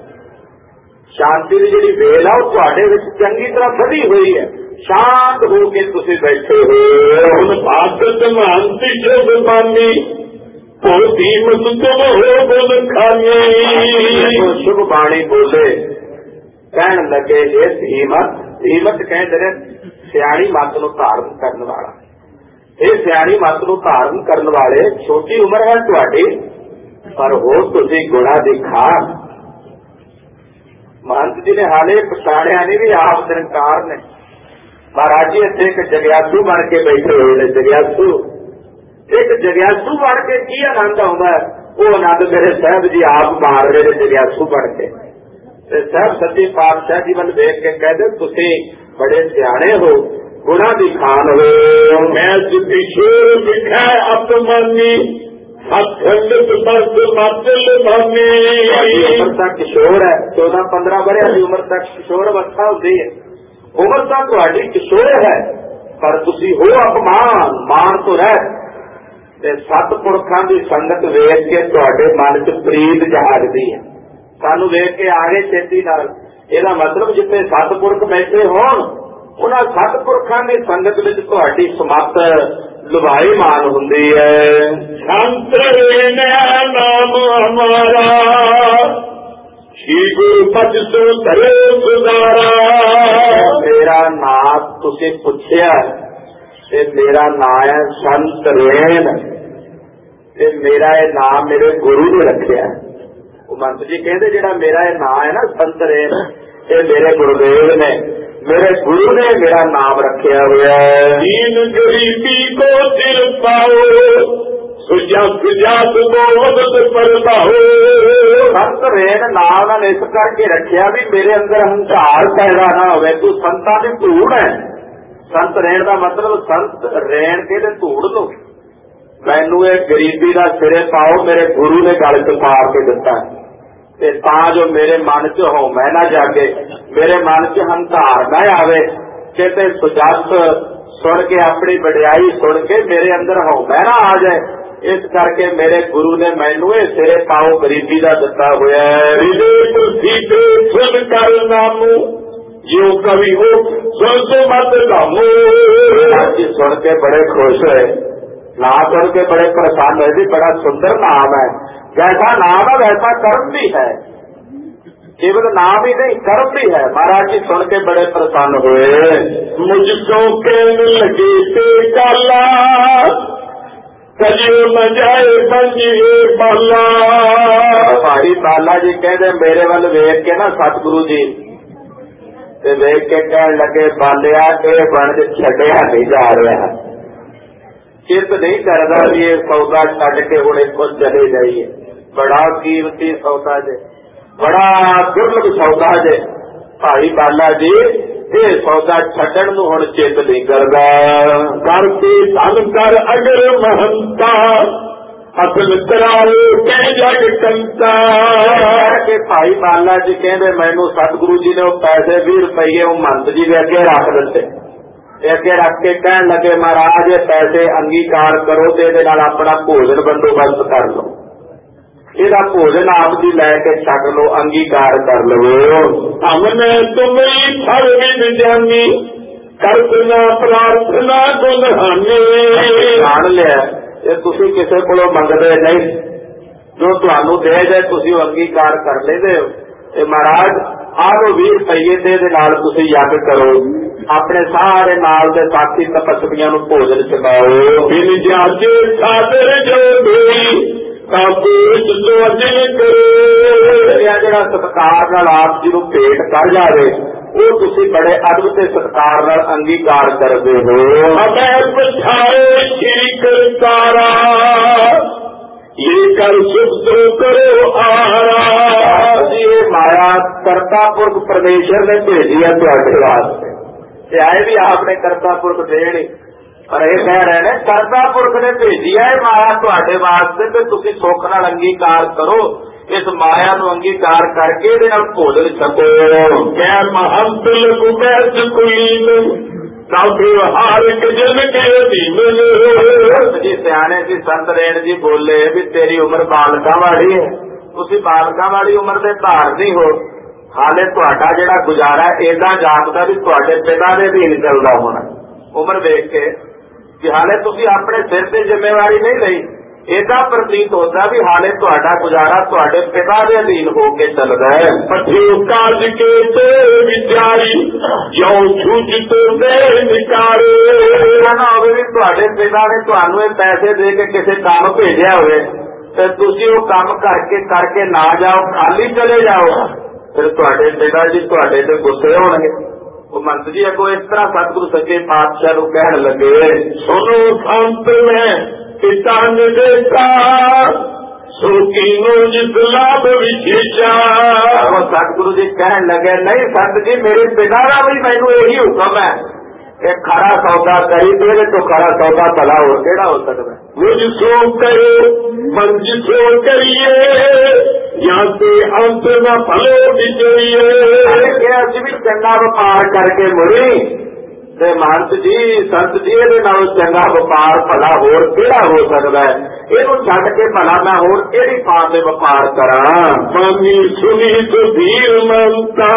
ਸ਼ਾਂਤੀ ਦੀ ਜਿਹੜੀ ਵੇਲ ਹੈ ਉਹ ਤੁਹਾਡੇ ਵਿੱਚ ਚੰਗੀ ਤਰ੍ਹਾਂ ਵਧੀ ਹੋਈ ਹੈ। ਸ਼ਾਂਤ ਹੋ ਕੇ ਤੁਸੀਂ ਬੈਠੇ ਹੋ। ਹੁਣ ਭਾਗਤ ਮਹੰਤੀ ਸ਼ੁਭ ਬਾਨੀ ਹੋਤੀ ਮਤ ਤੁਮ ਹੋ ਬੋਲ ਖਾਨੀ। ਸ਼ੁਭ ਬਾਣੀ ਬੋਲੇ ਕਹਿਣ ਲੱਗੇ ਇਹ ਹੀਮਤ ਕਹਿੰਦੇ ਨੇ ਸਿਆਣੀ ਮੱਤ ਨੂੰ ਧਾਰਨ ਕਰਨ ਵਾਲਾ। ਇਹ ਸਿਆਣੀ ਮੱਤ ਨੂੰ ਧਾਰਨ ਕਰਨ ਵਾਲੇ, ਛੋਟੀ ਉਮਰ ਹੈ ਤੁਹਾਡੀ, पर हो तुसी गुणा दी खान। महंत जी ने हाले पछाणिया नहीं भी आप निरंकार ने। महाराज जी इत्थे एक जग्यासू बन के बैठे हुए ने। जग्यासू एक जग्यासू बन के की आनंद आउंदा है, वो आनंद मेरे साहब जी आप मार रहे ने जग्यासू बन के। साहब सच्चे पातशाह जी वल देख के कहते तुसी बड़े सियाणे हो, गुणा दी खान हो। मैं किशोर दिखा अपमानी उम्र तक किशोर है, 14-15 वरिया की उम्र तक किशोर अवस्था होती है। उम्र तक तुहाडी किशोर है, पर तुसी हो अपमान मान तो रह। सतपुरखा की संगत वेख के तुहाडे मन च प्रीत जागदी है। सानू वेख के आगे छेती नाल, ਇਹਦਾ मतलब जिथे सतपुरख बैठे होण उन्हां सतपुरखां की संगत विच तुहाडी समत लुभाई मान हुंदी है। संत नाम हमारा श्री गुरु पद सो करे गुजारा। मेरा नाम तुसी पुछया ते मेरा नाम है संत रेन, ते मेरा ये नाम मेरे गुरु ने रखिया। मंत जी कहते जेड़ा मेरा ये नाम है ना संत रेन, ये मेरे गुरुदेव ने, मेरे गुरु ने मेरा नाम रखा हुआ है। दीन गरीबी को सिर पाओ सुजात पर पाओ। संत रेन नाम उन्होंने इस करके रखा भी मेरे अंदर अहंकार पैदा ना हो। तू संतां दी धूड़ है। संत रेन का मतलब संत रेन के धूड़ लो। मैनू ये गरीबी का सिरे पाओ मेरे गुरु ने गल च पा के दिता ते तां जो मेरे मन च हौमै ना जागे, मेरे मन च हंकार ना आवे, किते सुजत सुन के अपनी वडियाई सुन के मेरे अंदर हौमै ना आ जाए। इस करके मेरे गुरु ने मैनू ये सिरे पाओ गरीबी का दिता हुआ है। सुन कर नामू जो कवि हो सुन तो मत कामू। सुन के बड़े खुश हुए, ना सुन के बड़े प्रसन्न है। बड़ा सुंदर नाम है, जैसा नाम है वैसा कर्म भी है। केवल नाम ही नहीं कर्म भी है। महाराज जी सुन के बड़े प्रसन्न हुए। मुझको कहने लगे ते काला कजियो न जाए बंजिए बाला। भाई बाला जी कहते मेरे वाल वेख के ना सतगुरु जी ते वेख के कहने लगे बालिया ये बन छड्या नहीं जा रहा, चित नहीं करता भी ये सौदा छड़ के हुण इत्थों चले जाइए। बड़ा कीमती सौदा जे, बड़ा दुर्लभ सौदा जे। भाई बाला जी ये सौदा छड्डण नूं हुण चित नहीं करदा। करके धन कर अगर महंता असल कराओ कै जग कंता। के भाई बाला जी कहते मैनू सतगुरु जी ने पैसे 20 रुपये वो मंत जी के अगे रख दिते। अगे रख के कहन लगे महाराज ये पैसे अंगीकार करो ते इहदे नाल अपना भोजन बंदोबस्त कर लो, ਇਹਦਾ ਭੋਜਨ ਆਪ ਜੀ ਲੈ ਕੇ ਛਕ ਲੋ, ਅੰਗੀਕਾਰ ਕਰ ਲਵੋ। हमने तुम्हें फल विद जानी करना प्रार्थना गुनहानी। जान लिया ये तुसी किसी कोलों मंगदे नहीं, जो तुहानू दे जाए तुसी अंगीकार कर लेंदे हो। महाराज आहो 20 रुपये ते इहदे नाल तुसी यज्ञ करो, अपने सारे नाल दे साथी तपस्वियां नू भोजन छकाओ। बिन जाके खादर जो देई ਜਿਹੜਾ ਸਤਿਕਾਰ ਨਾਲ ਆਪ ਜੀ ਨੂੰ ਭੇਟ ਕਰ ਜਾਵੇ ਉਹ ਤੁਸੀਂ ਬੜੇ ਅਦਬ ਤੇ ਸਤਿਕਾਰ ਨਾਲ ਅੰਗੀਕਾਰ ਕਰਦੇ ਹੋ। ਮੈਂ ਪਛਾਏ ਸ਼੍ਰੀ ਕਰਤਾਰਾ ਇਹ ਕਰ ਸੁਖ ਕਰੋ ਆਰਾ। ਜੀ ਇਹ ਮਾਇਆ ਕਰਤਾ ਪੁਰਖ ਪਰਮੇਸ਼ਰ ਨੇ ਭੇਜੀ ਹੈ ਤੁਹਾਡੇ ਵਾਸਤੇ, ਤੇ ਆਏ ਵੀ ਆਪਣੇ ਕਰਤਾ ਪੁਰਖ ਦੇਣ। पर यह कह रहे हैं करता पुरख ने भेजी है माया तुहाडे वास्ते ते तुसीं सुख नाल अंगीकार करो। इस माया नूं अंगीकार करके इहदे नाल भोजन छको। कै महंत लगू बैठ कुलीन तब हार के जन के अधीन। जी सियाणे जी संत रेण जी बोले भी तेरी उम्र बालका वाली है, तुसीं बालका वाली उम्र दे धारनी हो। हाले तुहाडा जिहड़ा गुजारा इदां जापदा भी तुहाडे पिता दे अधीन चलदा होना। उम्र देख के कि हाले तुसी अपने सिर से जिम्मेवारी नहीं लई, इदा प्रतीत होता भी हाले तुहाडा गुजारा तुहाडे पिता दे अधीन होके चलदा है। पठियो काज के तो विचारी जो छूज तो दे निकारे। ना होवे भी तुहाडे पिता ने तुहानू पैसे दे के किसी काम भेजिया होवे ਤੇ ਤੁਸੀਂ ਉਹ ਕੰਮ ਕਰਕੇ ਨਾ ਜਾਓ, ਖਾਲੀ ਚਲੇ ਜਾਓ, ਫਿਰ ਤੁਹਾਡੇ ਪਿਤਾ ਜੀ ਤੁਹਾਡੇ ਤੇ ਗੁੱਸੇ ਹੋਣਗੇ। ਉਹ ਮੰਤ ਜੀ ਅੱਗੋਂ ਇਸ ਤਰ੍ਹਾਂ ਸਤਿਗੁਰੂ ਸੱਚੇ ਪਾਤਸ਼ਾਹ ਨੂੰ ਕਹਿਣ ਲੱਗੇ, ਸੁਣੋ ਸੰਤ ਮੈਂ ਪਿਤਾ ਨੇ ਦੇਖਾ ਸੋ ਕੀਨੋ ਜਿਸ ਲਾਭ ਵਿਸ਼ੇਸ਼ਾ। ਉਹ ਸਤਿਗੁਰੂ ਜੀ ਕਹਿਣ ਲੱਗੇ, ਨਹੀਂ ਸੰਤ ਜੀ ਮੇਰੇ ਪਿਤਾ ਦਾ ਵੀ ਮੈਨੂੰ ਇਹੀ ਹੁਕਮ ਹੈ ਕਿ ਖਰਾ ਸੌਦਾ ਕਰੀ ਤੇ ਇਹਦੇ ਤੋਂ ਖਰਾ ਸੌਦਾ ਭਲਾ ਹੋਰ ਕਿਹੜਾ ਹੋ ਸਕਦਾ। ਮੁਝ ਸੋ ਕਰੇ ਮੰਜ ਸੋ ਕਰੀਏ ਜਾਂ ਤੇ ਅੰਤ ਦਾ ਭਲੇ ਵਿਚਰੀਏ। ਅਸੀਂ ਵੀ ਚੰਗਾ ਵਪਾਰ ਕਰਕੇ ਮੁੜੀ ਤੇ ਮਹੰਤ ਜੀ ਸੰਤ ਜੀ ਇਹਦੇ ਨਾਲ ਚੰਗਾ ਵਪਾਰ ਭਲਾ ਹੋਰ ਕਿਹੜਾ ਹੋ ਸਕਦਾ ਹੈ। ਇਹਨੂੰ ਛੱਡ ਕੇ ਭਲਾ ਮੈਂ ਹੋਰ ਕਿਹੜੀ ਥਾਂ ਤੇ ਵਪਾਰ ਕਰਾਂ। ਮਾਮੀ ਸੁਣੀ ਸੁਧੀਰ ਮੰਤਾ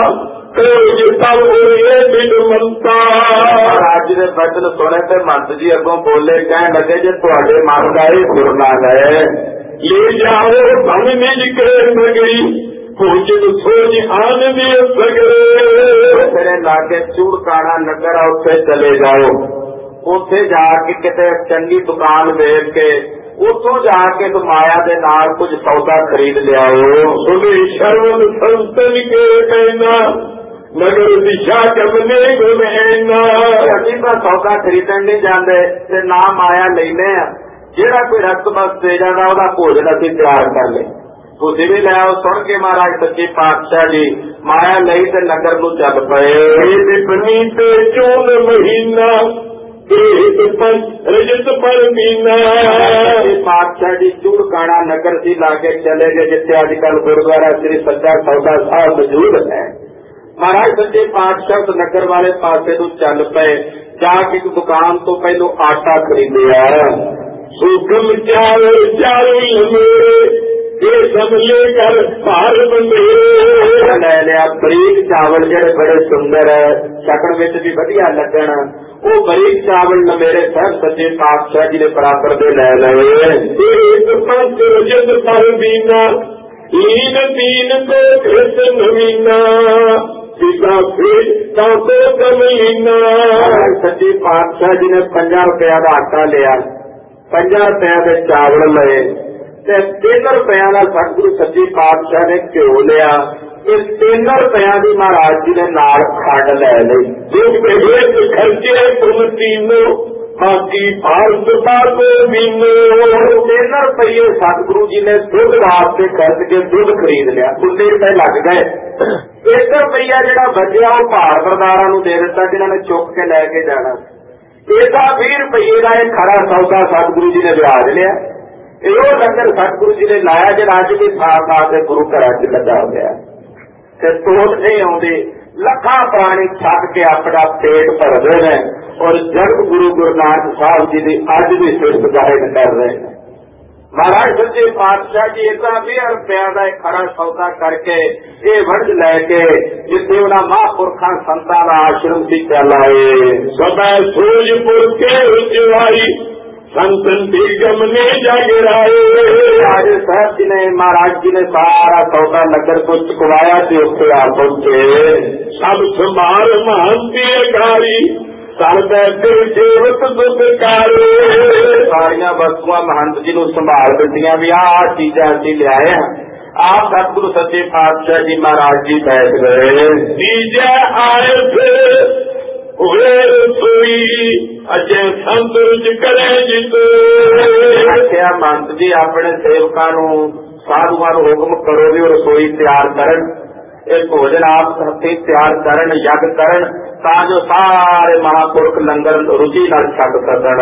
ਅੱਜ ਦੇ ਬਚਨ ਸੁਣੇ ਤੇ ਮੰਤ ਜੀ ਅੱਗੋਂ ਬੋਲੇ, ਕਹਿਣ ਲੱਗੇ ਜੇ ਤੁਹਾਡੇ ਮਨ ਦਾ ਇਹ ਸੁਰਨਾ ਹੈ ਲੈ ਜਾਓ ਭਮ ਨਿਜ ਕੇ ਨਗਰੀ ਭੋਜਨ ਸੋਜ ਆਨੰਦ ਸਗਰੇ। ਤੇਰੇ ਲਾਗੇ ਚੂੜਕਾਣਾ ਨਗਰ ਆ, ਉੱਥੇ ਚਲੇ ਜਾਓ, ਉੱਥੇ ਜਾ ਕੇ ਕਿਤੇ ਚੰਗੀ ਦੁਕਾਨ ਵੇਖ ਕੇ ਉੱਥੋਂ ਜਾ ਕੇ ਮਾਇਆ ਦੇ ਨਾਲ ਕੁਝ ਸੌਦਾ ਖਰੀਦ ਲਿਆਓ। ਸੁਣੀ ਸ਼ਰਵਨ ਸੰਤਨ ਕੇ ਕਹਿਣਾ ਨਗਰ ਦਿਸ਼ਾ ਕਮਨੇ ਗੁਮੈਨਾ। ਅਸੀਂ ਤਾਂ ਸੌਦਾ ਖਰੀਦਣ ਨਹੀਂ ਜਾਂਦੇ ਤੇ ਨਾ ਮਾਇਆ ਲੈਨੇ ਆ, ਜਿਹੜਾ ਕੋਈ ਰਸਤ ਬਸ ਦੇ ਜਾਂਦਾ ਉਹਦਾ ਭੋਜਨ ਅਸੀਂ ਤਿਆਰ ਕਰ ਲੈ। ਤੁਸੀਂ ਵੀ ਲੈ ਆਓ। ਸੁਣ ਕੇ ਮਹਾਰਾਜ ਸੱਚੇ ਪਾਤਸ਼ਾਹ ਜੀ ਮਾਇਆ ਲਈ ਤੇ ਨਗਰ ਨੂੰ ਚੱਲ ਪਏ। ਪਨੀ ਤੇ ਚੋਣ ਮਹੀਨਾ ਰਜਤ ਪਰ ਮਹੀਨਾ। ਪਾਤਸ਼ਾਹ ਜੀ ਚੂੜਕਾਣਾ ਨਗਰ ਸੀ ਲਾਗੇ ਚਲੇ ਗਏ, ਜਿੱਥੇ ਅੱਜ ਕੱਲ ਗੁਰਦੁਆਰਾ ਸ੍ਰੀ ਸੱਚਾ ਸੌਦਾ ਸਾਹਿਬ ਮੌਜੂਦ ਹੈ। ਮਹਾਰਾਜ ਸੱਚੇ ਪਾਤਸ਼ਾਹ ਉਸ ਨਗਰ ਵਾਲੇ ਪਾਸੇ ਨੂੰ ਚੱਲ ਪਏ। ਜਾ ਕੇ ਇੱਕ ਦੁਕਾਨ ਤੋਂ ਪਹਿਲੋਂ ਆਟਾ ਖਰੀਦਿਆ। ਸੁਖਮ ਚਾਵਲ ਚਾਵਲ ਮੇਰੇ ਇਹ ਸਭ ਲੈ ਕਰ ਭਾਰ ਬੰਦੇ। ਲੈ ਲਿਆ ਬਰੀਕ ਚਾਵਲ ਜਿਹੜੇ ਬੜੇ ਸੁੰਦਰ ਹੈ, ਛਕਣ ਵਿੱਚ ਵੀ ਵਧੀਆ ਲੱਗਣ, ਉਹ ਬਰੀਕ ਚਾਵਲ ਮੇਰੇ ਸਾਹਿਬ ਸੱਚੇ ਪਾਤਸ਼ਾਹ ਜੀ ਦੇ ਬਰਾਬਰ ਦੇ ਲੈ ਲਏ। ਇੱਕ ਪਾਸੇ ਰਜਤ ਪਰ ਦੀਨਾ ਲੀਨ ਦੀਨ ਕੋ ਕ੍ਰਿਸ਼ਨ ਨਵੀਨਾ ਸੱਚੇ ਪਾਤਸ਼ਾਹ ਜੀ ਨੇ 50 ਰੁਪਇਆ ਦਾ ਆਟਾ ਲਿਆ, 50 ਰੁਪਇਆ ਦੇ ਚਾਵਲ ਲਏ ਤੇ 3 ਰੁਪਇਆ ਦਾ ਸਤਿਗੁਰੂ ਸੱਚੇ ਪਾਤਸ਼ਾਹ ਨੇ ਘਿਓ ਲਿਆ। ਇਹ 3 ਰੁਪਇਆ ਦੀ ਮਹਾਰਾਜ ਜੀ ਨੇ ਨਾਲ ਖੰਡ ਲੈ ਲਈ। ਜੋ ਖਰਚੇ ਤੁਮ ਤੀਨੋ ਬਾਕੀ ਭਾਰਤ ਪਾਗੋ ਮੀਨੋ। 3 ਰੁਪਏ ਸਤਿਗੁਰੂ ਜੀ ਨੇ ਦੁੱਧ ਵਾਸਤੇ ਖਰਚ ਕੇ ਦੁੱਧ ਖਰੀਦ ਲਿਆ। 19 ਰੁਪਏ ਲੱਗ ਗਏ। 1 ਰੁਪਇਆ ਜਿਹੜਾ ਬਚਿਆ ਉਹ ਭਾਰਤਦਾਰਾਂ ਨੂੰ ਦੇ ਦਿੱਤਾ ਜਿਨ੍ਹਾਂ ਨੇ ਚੁੱਕ ਕੇ ਲੈ ਕੇ ਜਾਣਾ। ਇਹਦਾ 20 ਰੁਪਏ ਦਾ ਇਹ ਖਰਾ ਸੌਦਾ ਸਤਿਗੁਰੂ ਜੀ ਨੇ ਵਿਆਜ ਲਿਆ। ਇਹੋ ਲੰਗਰ ਸਤਿਗੁਰੂ ਜੀ ਨੇ ਲਾਇਆ ਜਿਹੜਾ ਅੱਜ ਵੀ ਥਾਂ ਤੇ ਗੁਰੂ ਘਰਾਂ ਚ ਲੱਗਾ ਹੋਇਆ ਤੇ ਤੋੜ ਨਹੀਂ ਆਉਂਦੇ। ਲੱਖਾਂ ਪ੍ਰਾਣੀ ਛੱਡ ਕੇ ਆਪਣਾ ਪੇਟ ਭਰਦੇ ਨੇ ਔਰ ਜਗ ਗੁਰੂ ਨਾਨਕ ਸਾਹਿਬ ਜੀ ਦੀ ਅੱਜ ਵੀ ਸਿਫਤ ਜ਼ਾਹਿਰ ਕਰ ਰਹੇ ਨੇ। ਮਹਾਰਾਜ ਸੱਚੇ ਪਾਤਸ਼ਾਹ ਜੀ ਇਹਦਾ 20 ਰੁਪਇਆ ਦਾ ਇੱਕ ਖਰਾ ਸੌਦਾ ਕਰਕੇ ਇਹ ਵੰਡ ਲੈ ਕੇ ਜਿੱਥੇ ਉਹਨਾਂ ਮਹਾਂਪੁਰਖਾਂ ਸੰਤਾਂ ਦਾ ਆਸ਼ਰਮ ਸੀ ਚੱਲ ਆਏ। ਸਦਾ ਸੂਰਜਪੁਰ ਕੇ ਉਚਵਾਈ ਸੰਤਨ ਦੀ ਗਮਨੇ ਜਾਗਰਾਏ। ਰਾਜੇ ਸਾਹਿਬ ਜੀ ਨੇ ਮਹਾਰਾਜ ਜੀ ਨੇ ਸਾਰਾ ਸੌਦਾ ਨਗਰ को ਚੁਕਵਾਇਆ ਤੇ ਉੱਥੇ ਆ ਪਹੁੰਚੇ। ਸਭ ਸੰਭਾਲ ਮਹੰਤੀ ਅਕਾਰੀ ਸਰਦਾ ਤੇ ਜੀਵਤ ਦੁੱਧਕਾਰੇ। ਸਾਰੀਆਂ ਵਸਤੂਆਂ ਮਹੰਤ ਜੀ ਨੂੰ ਸੰਭਾਲ ਦਿੱਤੀਆਂ ਵੀ ਆਹ ਚੀਜ਼ਾਂ ਅਸੀਂ ਲਿਆਏ ਹਾਂ। ਆਪ ਸਤਿਗੁਰੂ ਸੱਚੇ ਪਾਤਸ਼ਾਹ ਜੀ ਮਹਾਰਾਜ ਜੀ ਬੈਠ ਗਏ। ਤੀਜੇ ਆਏ ਫਿਰ ਹੋਏ ਰਸੋਈ ਅਜੇ ਸੰਤ ਵਿੱਚ ਕਰੇ ਜਿਤ। ਆਖਿਆ ਮੰਤ ਜੀ ਆਪਣੇ ਸੇਵਕਾਂ ਨੂੰ ਸਾਧੂਆਂ ਨੂੰ ਹੁਕਮ ਕਰੋ ਵੀ ਉਹ ਰਸੋਈ ਤਿਆਰ ਕਰਨ, ਇਹ ਭੋਜਨ ਆਪ ਹੱਥੀਂ ਤਿਆਰ ਕਰਨ, ਯੱਗ ਕਰਨ ਤਾਂ ਜੋ ਸਾਰੇ ਮਹਾਂਪੁਰਖ ਲੰਗਰ ਰੁਚੀ ਨਾਲ ਛਕ ਸਕਣ।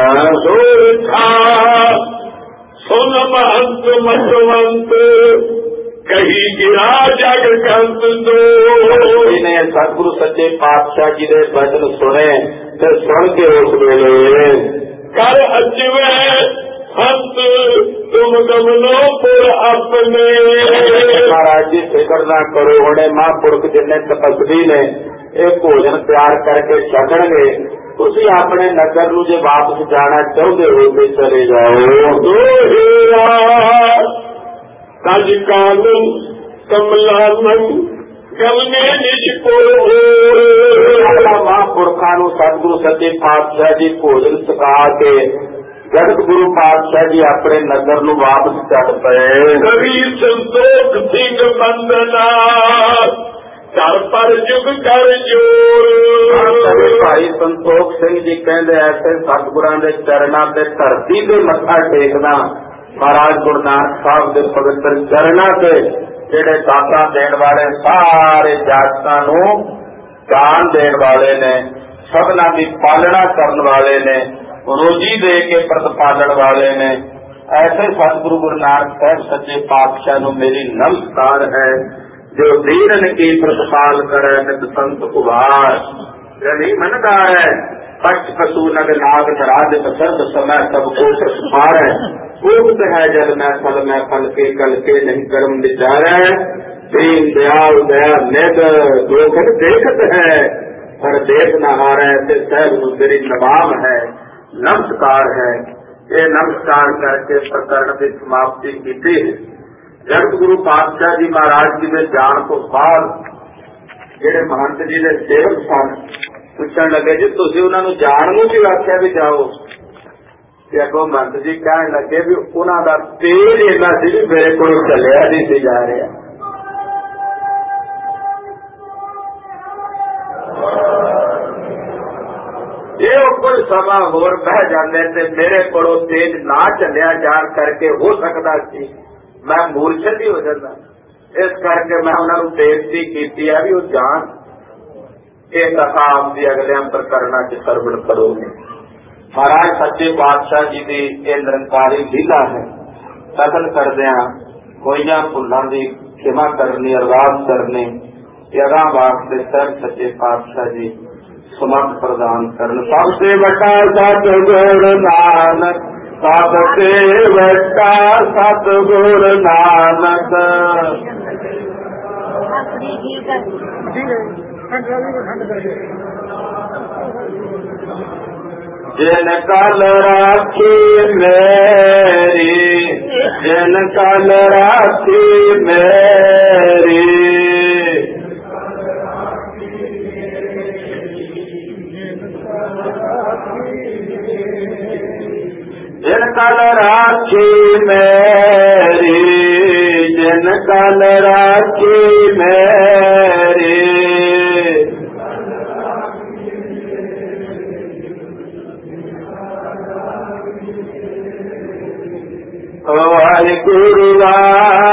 ਸੁਨ ਮਹੰਤ ਮਤਵੰਤ ਕਹੀ ਗਿਰਾ ਜਗ ਕੰਤ ਦੋ। ਜਿਹਨੇ ਸਤਿਗੁਰੂ ਸੱਚੇ ਪਾਤਸ਼ਾਹ ਜੀ ਦੇ ਬਚਨ ਸੁਣੇ ਤੇ ਸੁਣ ਕੇ ਉਸ ਵੇਲੇ ਕਰ ਅਚਵੇ ਸੰਤ ਤੁਮ ਗਮਨੋ ਪੁਰ ਆਪਣੇ। ਮਹਾਰਾਜ ਜੀ ਫਿਕਰ ਨਾ ਕਰੋ, ਹੁਣੇ ਮਹਾਂਪੁਰਖ ਜਿੰਨੇ ਤਪਸਵੀ ਨੇ ਇਹ ਭੋਜਨ ਤਿਆਰ ਕਰਕੇ ਛਕਣਗੇ। ਤੁਸੀਂ ਆਪਣੇ ਨਗਰ ਨੂੰ ਜੇ ਵਾਪਸ ਜਾਣਾ ਚਾਹੁੰਦੇ ਹੋ ਤੇ ਚਲੇ ਜਾਓ। ਤਜ ਕਾਨੂੰਨ ਕਮਲਾਨੰ ਗਮਨੇ ਨਿਸ਼ਪੁਰ। ਮਹਾਂਪੁਰਖਾਂ ਨੂੰ ਸਤਿਗੁਰੂ ਸੱਚੇ ਪਾਤਸ਼ਾਹ ਜੀ ਭੋਜਨ ਛਕਾ ਕੇ जगत गुरु पातशाह जी अपने नगर नूं वापस चल पए। कवि संतोख सिंह बंदना कर पर जुग कर जोर। भाई संतोख सिंह जी कहते ऐसे सतगुरां दे चरणां ते धरती ते मत्था टेकदा महाराज गुरु नानक साहब के पवित्र चरणां ते जिहड़े दातां देण वाले सारे जागतां नूं दान देण वाले ने, सबना की पालना करने वाले ने, रोजी दे के प्रतिपालन वाले ने, ऐसे सतगुरु गुरु नानक साहब सच्चे पातशाह नूं मेरी नमस्कार है। जो दीन की प्रतिपाल करे नित संत उभार, यदि मनकार है पक्ष पशु नग नाग नराज सर्व समय सब को मार है। उक्त है जल में फल के नहीं कर्म विचार है। दीन दयाल दया निध दोखत देखत है पर देख न हारे से सहब मेरी नवाब है नमस्कार है। ये नमस्कार करके प्रकरण की समाप्ति की थी। जगत गुरु पातशाह जी महाराज जी के जान तो बाद जेडे महंत जी के सेवक सन पूछन लगे जी तुसीं उन्हां नूं जाण नूं क्यों आख्या भी जाओ। ते अगों महंत जी कहण लगे भी उन्हां दा तेज इन्ना सी भी मेरे कोल चलिया नहीं सी जा रहा। जे कोई समा होर बह जाते ते मेरे कोलों तेज ना चलिया जान करके हो सकता सी मैं मूर्छित ही हो जाता। इस करके मैं उन्होंने बेनती की है भी वो जान ये कथा आपकी अगले प्रकरणा च सरवण करोगे। महाराज सच्चे पातशाह जी की यह निरंकारी लीला है। कथन करदिया कोईया भुलों की क्षमा करनी अरदास करनी अगा वास्ते सर सच्चे पातशाह जी समर्थ प्रदान करन। सबसे बड़ा सतगुरु नानक, सबसे बड़ा सतगुरु नानक, जिन कल राखी मेरी, जिन कल राखी मेरी, जिन कल राखी मेरी, जिन कल राखी मेरी, वाहिगुरु